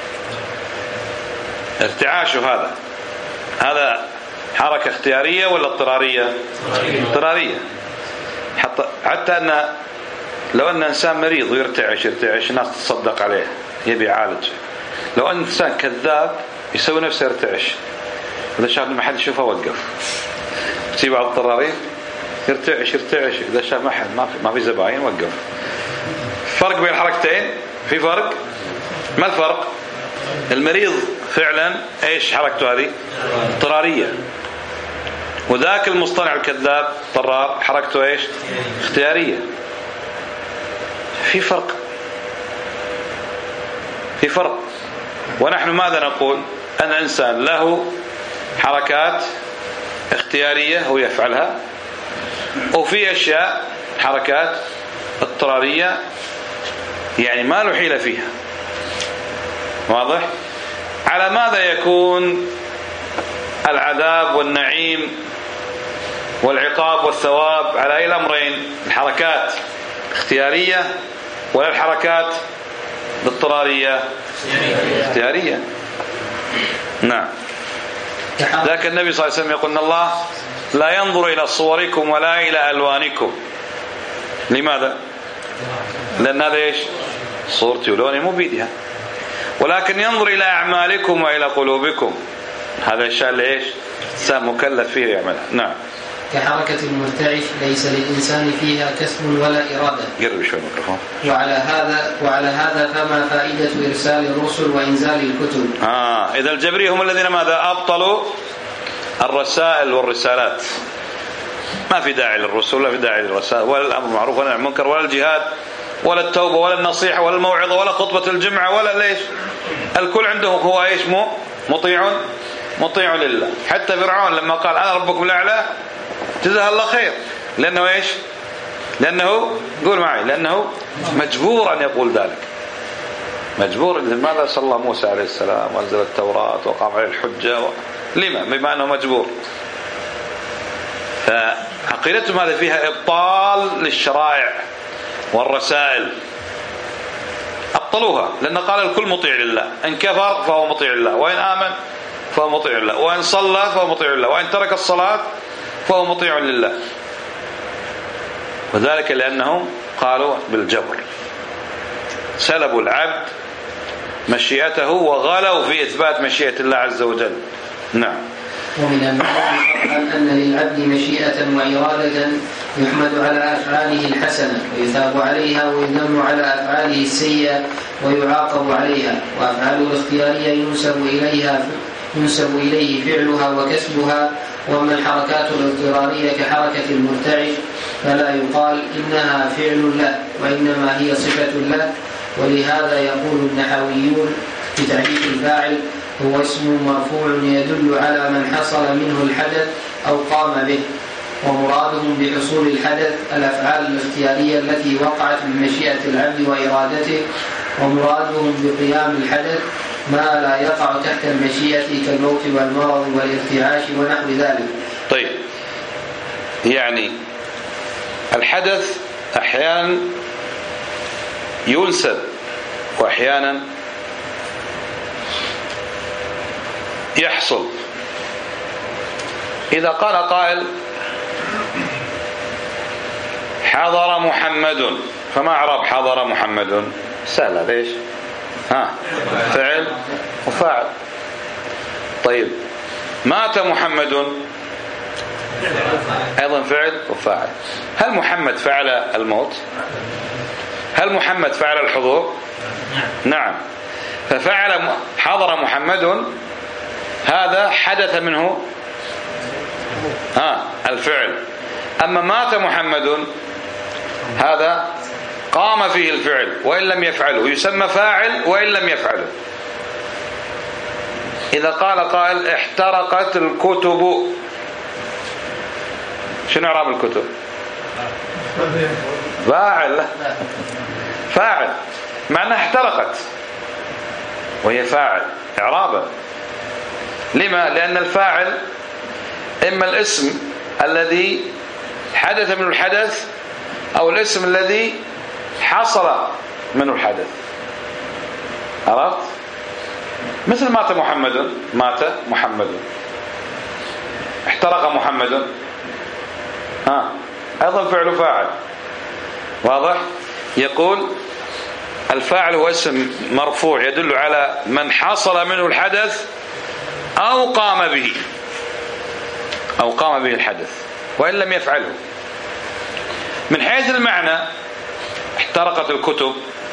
ارتعاشه هذا هذا حركة اختيارية ولا اضطرارية؟ اضطرارية. حتى حتى أن لو أن إنسان مريض ويرتعش يرتعش الناس تصدق عليه يبي يعالج. لو أن إنسان كذاب يسوي نفسه يرتعش، إذا شاف ما حد يشوفه وقف. في بعض الضرارين يرتعش يرتعش إذا شاف ما حد ما في ما في زباين وقف. فرق بين الحركتين، في فرق. ما الفرق؟ المريض فعلا ايش حركته هذه؟ اضطرارية. وذاك المصطنع الكذاب طرار حركته ايش؟ اختيارية. في فرق في فرق ونحن ماذا نقول؟ أن الإنسان له حركات اختيارية هو يفعلها، وفي أشياء حركات اضطرارية يعني ما له حيلة فيها. واضح؟ على ماذا يكون العذاب والنعيم والعقاب والثواب؟ على أي الأمرين؟ الحركات اختيارية ولا الحركات اضطرارية؟ اختيارية. نعم. ذاك النبي صلى الله عليه وسلم يقول إن الله لا ينظر إلى صوركم ولا إلى ألوانكم. لماذا؟ لأن هذا إيش؟ صورتي ولوني مو بيدها، ولكن ينظر إلى أعمالكم وإلى قلوبكم. هذا الشيء اللي إيش؟ إنسان مكلف فيه يعمله. نعم. كحركة المرتعش ليس للإنسان فيها كسب ولا إرادة. قرب شوي الميكروفون. وعلى هذا وعلى هذا فما فائدة إرسال الرسل وإنزال الكتب؟ آه إذا الجبرية هم الذين ماذا؟ أبطلوا الرسائل والرسالات. ما في داعي للرسل ولا في داعي للرسائل ولا الأمر معروف ولا المنكر ولا الجهاد ولا التوبة ولا النصيحة ولا الموعظة ولا خطبة الجمعة ولا ليش. الكل عنده هو إيش؟ مو مطيع مطيع لله. حتى فرعون لما قال أنا ربكم الأعلى جزاه الله خير، لأنه إيش؟ لأنه قول معي لأنه مجبور أن يقول ذلك. مجبور. لماذا صلى موسى عليه السلام وأنزل التوراة وقام عليه الحجة و... لما؟ بما أنه مجبور. فعقيدتهم هذا فيها إبطال للشرائع والرسائل، أبطلوها لأن قال الكل مطيع لله. إن كفر فهو مطيع لله، وإن آمن فهو مطيع لله، وإن صلى فهو مطيع لله، وإن ترك الصلاة فهو مطيع لله. وذلك لأنهم قالوا بالجبر، سلبوا العبد مشيئته وغلوا في إثبات مشيئة الله عز وجل. نعم. ومن المعلوم أن للعبد مشيئة وإرادة يحمد على أفعاله الحسنة ويثاب عليها، ويذم على أفعاله السيئة ويعاقب عليها. وأفعاله الاختيارية ينسب إليها ينسب إليه فعلها وكسبها. وأما الحركات الاضطرارية كحركة المرتعش فلا يقال إنها فعل له، وإنما هي صفة له. ولهذا يقول النحويون في تعريف الفاعل هو اسم مرفوع يدل على من حصل منه الحدث أو قام به. ومرادهم بحصول الحدث الأفعال الاختيارية التي وقعت بمشيئة العبد وإرادته، ومرادهم بقيام الحدث ما لا يقع تحت المشيئة كالموت والمرض والارتعاش ونحو ذلك. طيب، يعني الحدث أحيانا ينسب وأحيانا يحصل. إذا قال قائل حضر محمد، فما أعراب حضر محمد؟ سهل. ليش؟ ها فعل وفاعل. طيب مات محمد أيضا فعل وفاعل. هل محمد فعل الموت؟ هل محمد فعل الحضور؟ نعم. ففعل حضر محمد هذا حدث منه ها الفعل. أما مات محمد هذا قام فيه الفعل وإن لم يفعله، يسمى فاعل وإن لم يفعله. إذا قال قائل احترقت الكتب، شنو إعراب الكتب؟ فاعل. فاعل معناها احترقت وهي فاعل إعرابا. لما؟ لأن الفاعل إما الاسم الذي حدث من الحدث أو الاسم الذي حصل منه الحدث. عرفت؟ مثل مات محمد، مات محمد، احترق محمد، ها أيضا فعل فاعل. واضح؟ يقول الفاعل هو اسم مرفوع يدل على من حصل منه الحدث أو قام به، أو قام به الحدث وإن لم يفعله. من حيث المعنى احترقت الكتب،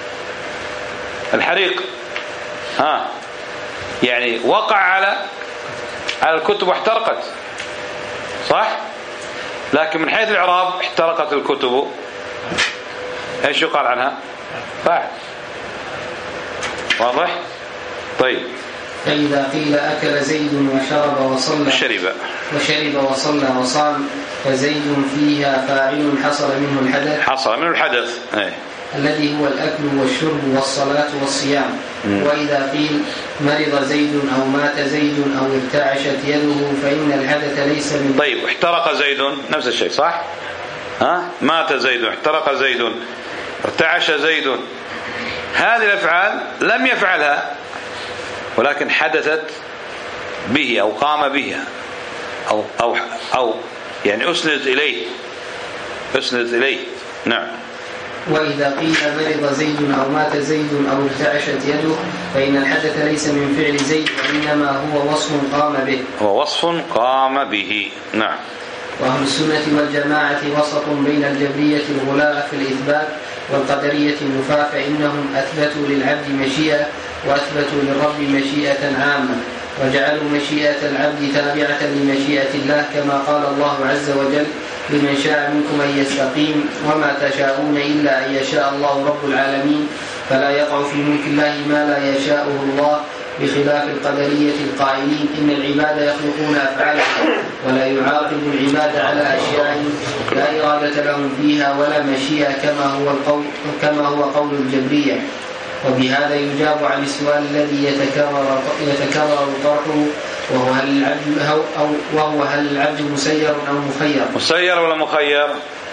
الحريق ها يعني وقع على على الكتب واحترقت، صح؟ لكن من حيث الإعراب احترقت الكتب ايش يقال عنها؟ فاعل. واضح؟ طيب. فإذا قيل أكل زيد وشرب وصلى شرب وشرب وصلى وصام فزيد فيها فاعل حصل منه الحدث حصل منه الحدث ايه. الذي هو الأكل والشرب والصلاة والصيام. م. وإذا قيل مرض زيد أو مات زيد أو ارتعشت يده فإن الحدث ليس من. طيب احترق زيد نفس الشيء صح؟ ها؟ مات زيد، احترق زيد، ارتعش زيد، هذه الأفعال لم يفعلها ولكن حدثت به أو قام بها أو أو أو يعني أسندت إليه أسندت إليه. نعم. وإذا قيل مرض زيد أو مات زيد أو ارتعشت يده فإن الحدث ليس من فعل زيد وإنما هو وصف قام به. هو وصف قام به. نعم. وأهل السنة والجماعة وسط بين الجبرية الغلاة في الإثبات والقدرية النفاة، فإنهم أثبتوا للعبد مشيئة وأثبتوا للرب مشيئة عامة، وجعلوا مشيئة العبد تابعة لمشيئة الله كما قال الله عز وجل لمن شاء منكم أن يستقيم وما تشاءون إلا أن يشاء الله رب العالمين. فلا يقع في ملك الله ما لا يشاءه الله، بخلاف القدرية القائلين إن العباد يخلقون أفعالهم ولا يعاقب العباد على أشياء لا إرادة لهم فيها ولا مشيئة كما هو القول كما هو قول الجبرية. وبهذا يجاب عن السؤال الذي يتكرر يتكرر طرحه وهو هل العبد أو وهو هل العبد مسير أو مخير؟ مسير ولا مخير؟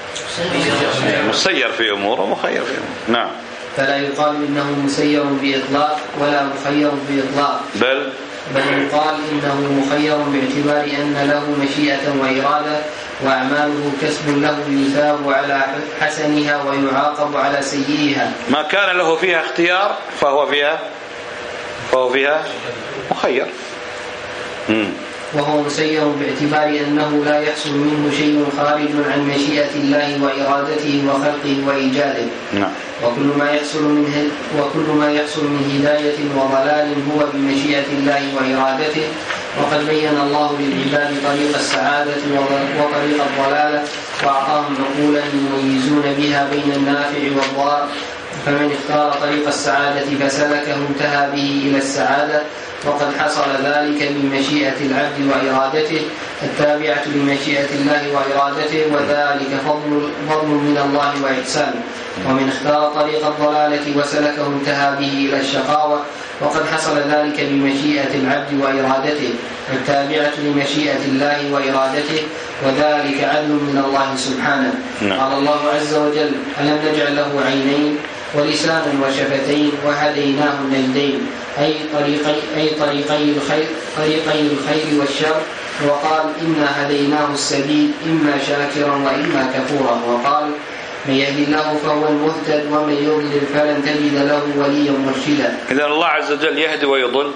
مسير في أمور ومخير في أمور. نعم. فلا يقال إنه مسير بإطلاق ولا مخير بإطلاق، بل بل يقال إنه مخير باعتبار أن له مشيئة وإرادة وأعماله كسب له يثاب على حسنها ويعاقب على سيئها. ما كان له فيها اختيار فهو فيها فهو فيها مخير. مم. وهو مسير باعتبار أنه لا يحصل منه شيء خارج عن مشيئة الله وإرادته وخلقه وإيجاده. نعم. وكل ما يحصل من وكل ما يحصل من هداية وضلال هو بمشيئة الله وإرادته. وقد بين الله للعباد طريق السعادة وطريق الضلالة وأعطاهم عقولا يميزون بها بين النافع والضار، فمن اختار طريق السعادة فسلكه انتهى به إلى السعادة، وقد حصل ذلك بمشيئة العبد وإرادته التابعة لمشيئة الله وإرادته، وذلك فضل, فضل من الله وإحسان. ومن اختار طريق الضلالة وسلكه انتهى به إلى الشقاوة، وقد حصل ذلك بمشيئة العبد وإرادته التابعة لمشيئة الله وإرادته، وذلك عدل من الله سبحانه. قال الله عز وجل ألم نجعل له عينين ولسانا وشفتين وهديناه النجدين، أي طريقي, أي طريقي الخير, طريقي الخير والشر. وقال إنا هديناه السبيل إما شاكرا وإما كفورا. وقال من يهدي الله فهو المهتد ومن يضلل فلن تجد له وليا مرشدا. إذا الله عز وجل يهدي ويضل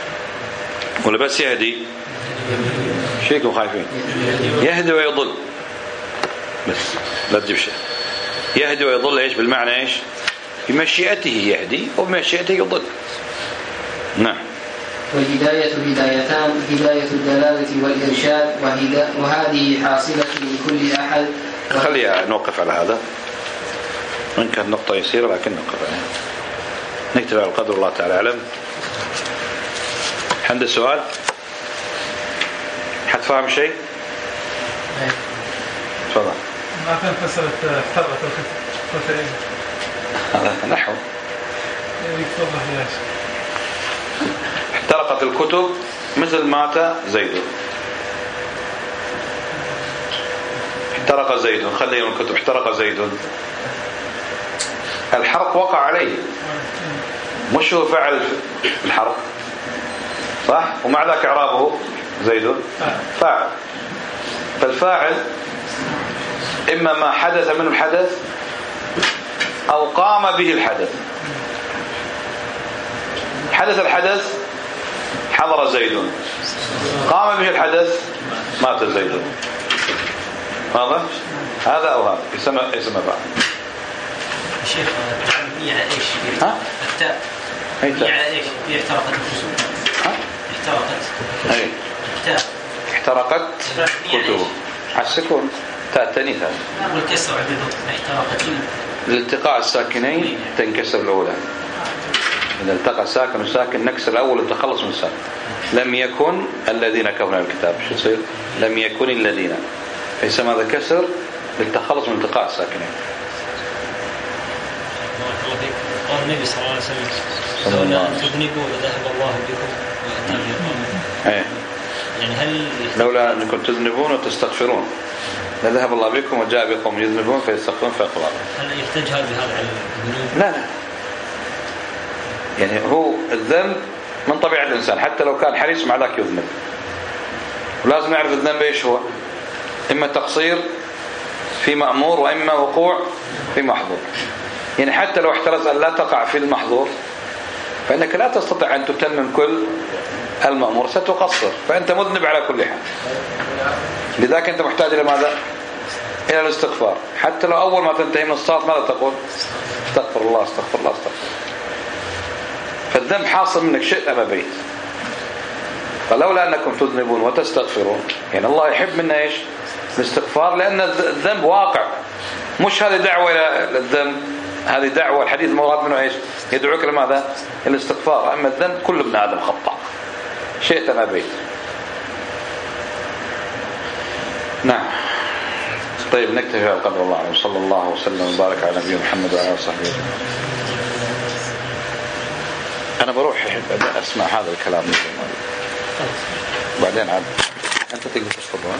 ولا بس يهدي؟ شيكم خايفين. يهدي ويضل بس لا تجيب شيء. يهدي ويضل ايش بالمعنى ايش؟ بمشيئته يهدي وبمشيئته يضل. نعم. والهداية هدايتان، هداية الدلالة والإرشاد، وهذه حاصلة لكل أحد. خليها نوقف على هذا، وإن كانت نقطة يسيرة لكن نوقف عليها، نكتب على القدر. الله تعالى أعلم. عند السؤال حد فاهم شيء؟ تفضل. ما كانت مسألة احترقت الكتب هذا نحو احترقت الكتب مثل مات زيد. احترق زيد، خلينا الكتب احترق زيد، الحرق وقع عليه، مش هو فعل الحرق صح؟ ومع ذلك إعرابه زيد فاعل. فالفاعل إما ما حدث منه الحدث أو قام به الحدث. حدث الحدث حضر زيد، قام به الحدث مات زيد. واضح؟ هذا أو هذا يسمى يسمى فاعل. شيخ مبنية على ايش؟ ها؟ التاء مبنية على ايش؟ هي احترقت الكتب. ها؟ احترقت. اي. التاء. احترقت كتب. على السكون تاء التانيث هذا. والكسر عند النطق احترقت. الالتقاء الساكنين تنكسر الأولى. إذا التقى ساكن وساكن نكسر الأول للتخلص من الساكن. لم يكن الذين كفروا الكتاب، شو يصير؟ لم يكن الذين، فيسمى هذا كسر للتخلص من التقاء الساكنين. قال النبي صلى الله عليه وسلم لولا أن تذنبوا لذهب الله بكم وأتى بقومكم. ايه. يعني هل لولا أنكم تذنبون وتستغفرون لذهب الله بكم وجاء بقوم يذنبون فيستغفرون فيغفر لهم. هل يحتاج هذا على الذنوب؟ لا لا، يعني هو الذنب من طبيعة الإنسان حتى لو كان حريص مع ذاك يذنب، ولازم نعرف الذنب إيش هو، إما تقصير في مأمور وإما وقوع في محظور. يعني حتى لو احترز أن لا تقع في المحظور فإنك لا تستطيع أن تتمم كل المأمور، ستقصر، فأنت مذنب على كل حال. لذلك أنت محتاج إلى ماذا؟ إلى الاستغفار. حتى لو أول ما تنتهي من الصلاة ماذا تقول؟ استغفر الله استغفر الله استغفر. فالذنب حاصل منك شيء أم أبيت. فلولا أنكم تذنبون وتستغفرون، يعني الله يحب منا إيش؟ الاستغفار، لأن الذنب واقع، مش هذه دعوة إلى الذنب، هذه دعوة. الحديث المراد منه إيش؟ يدعوك لماذا؟ الاستغفار. أما الذنب كل ابن آدم خطأ، شئت أم أبيت. نعم. طيب نكتفي على قدر الله عليه، صلى الله وسلم وبارك على نبينا محمد وعلى آله وصحبه. أنا بروح أسمع هذا الكلام بعدين عاد أنت تقدر تفضل.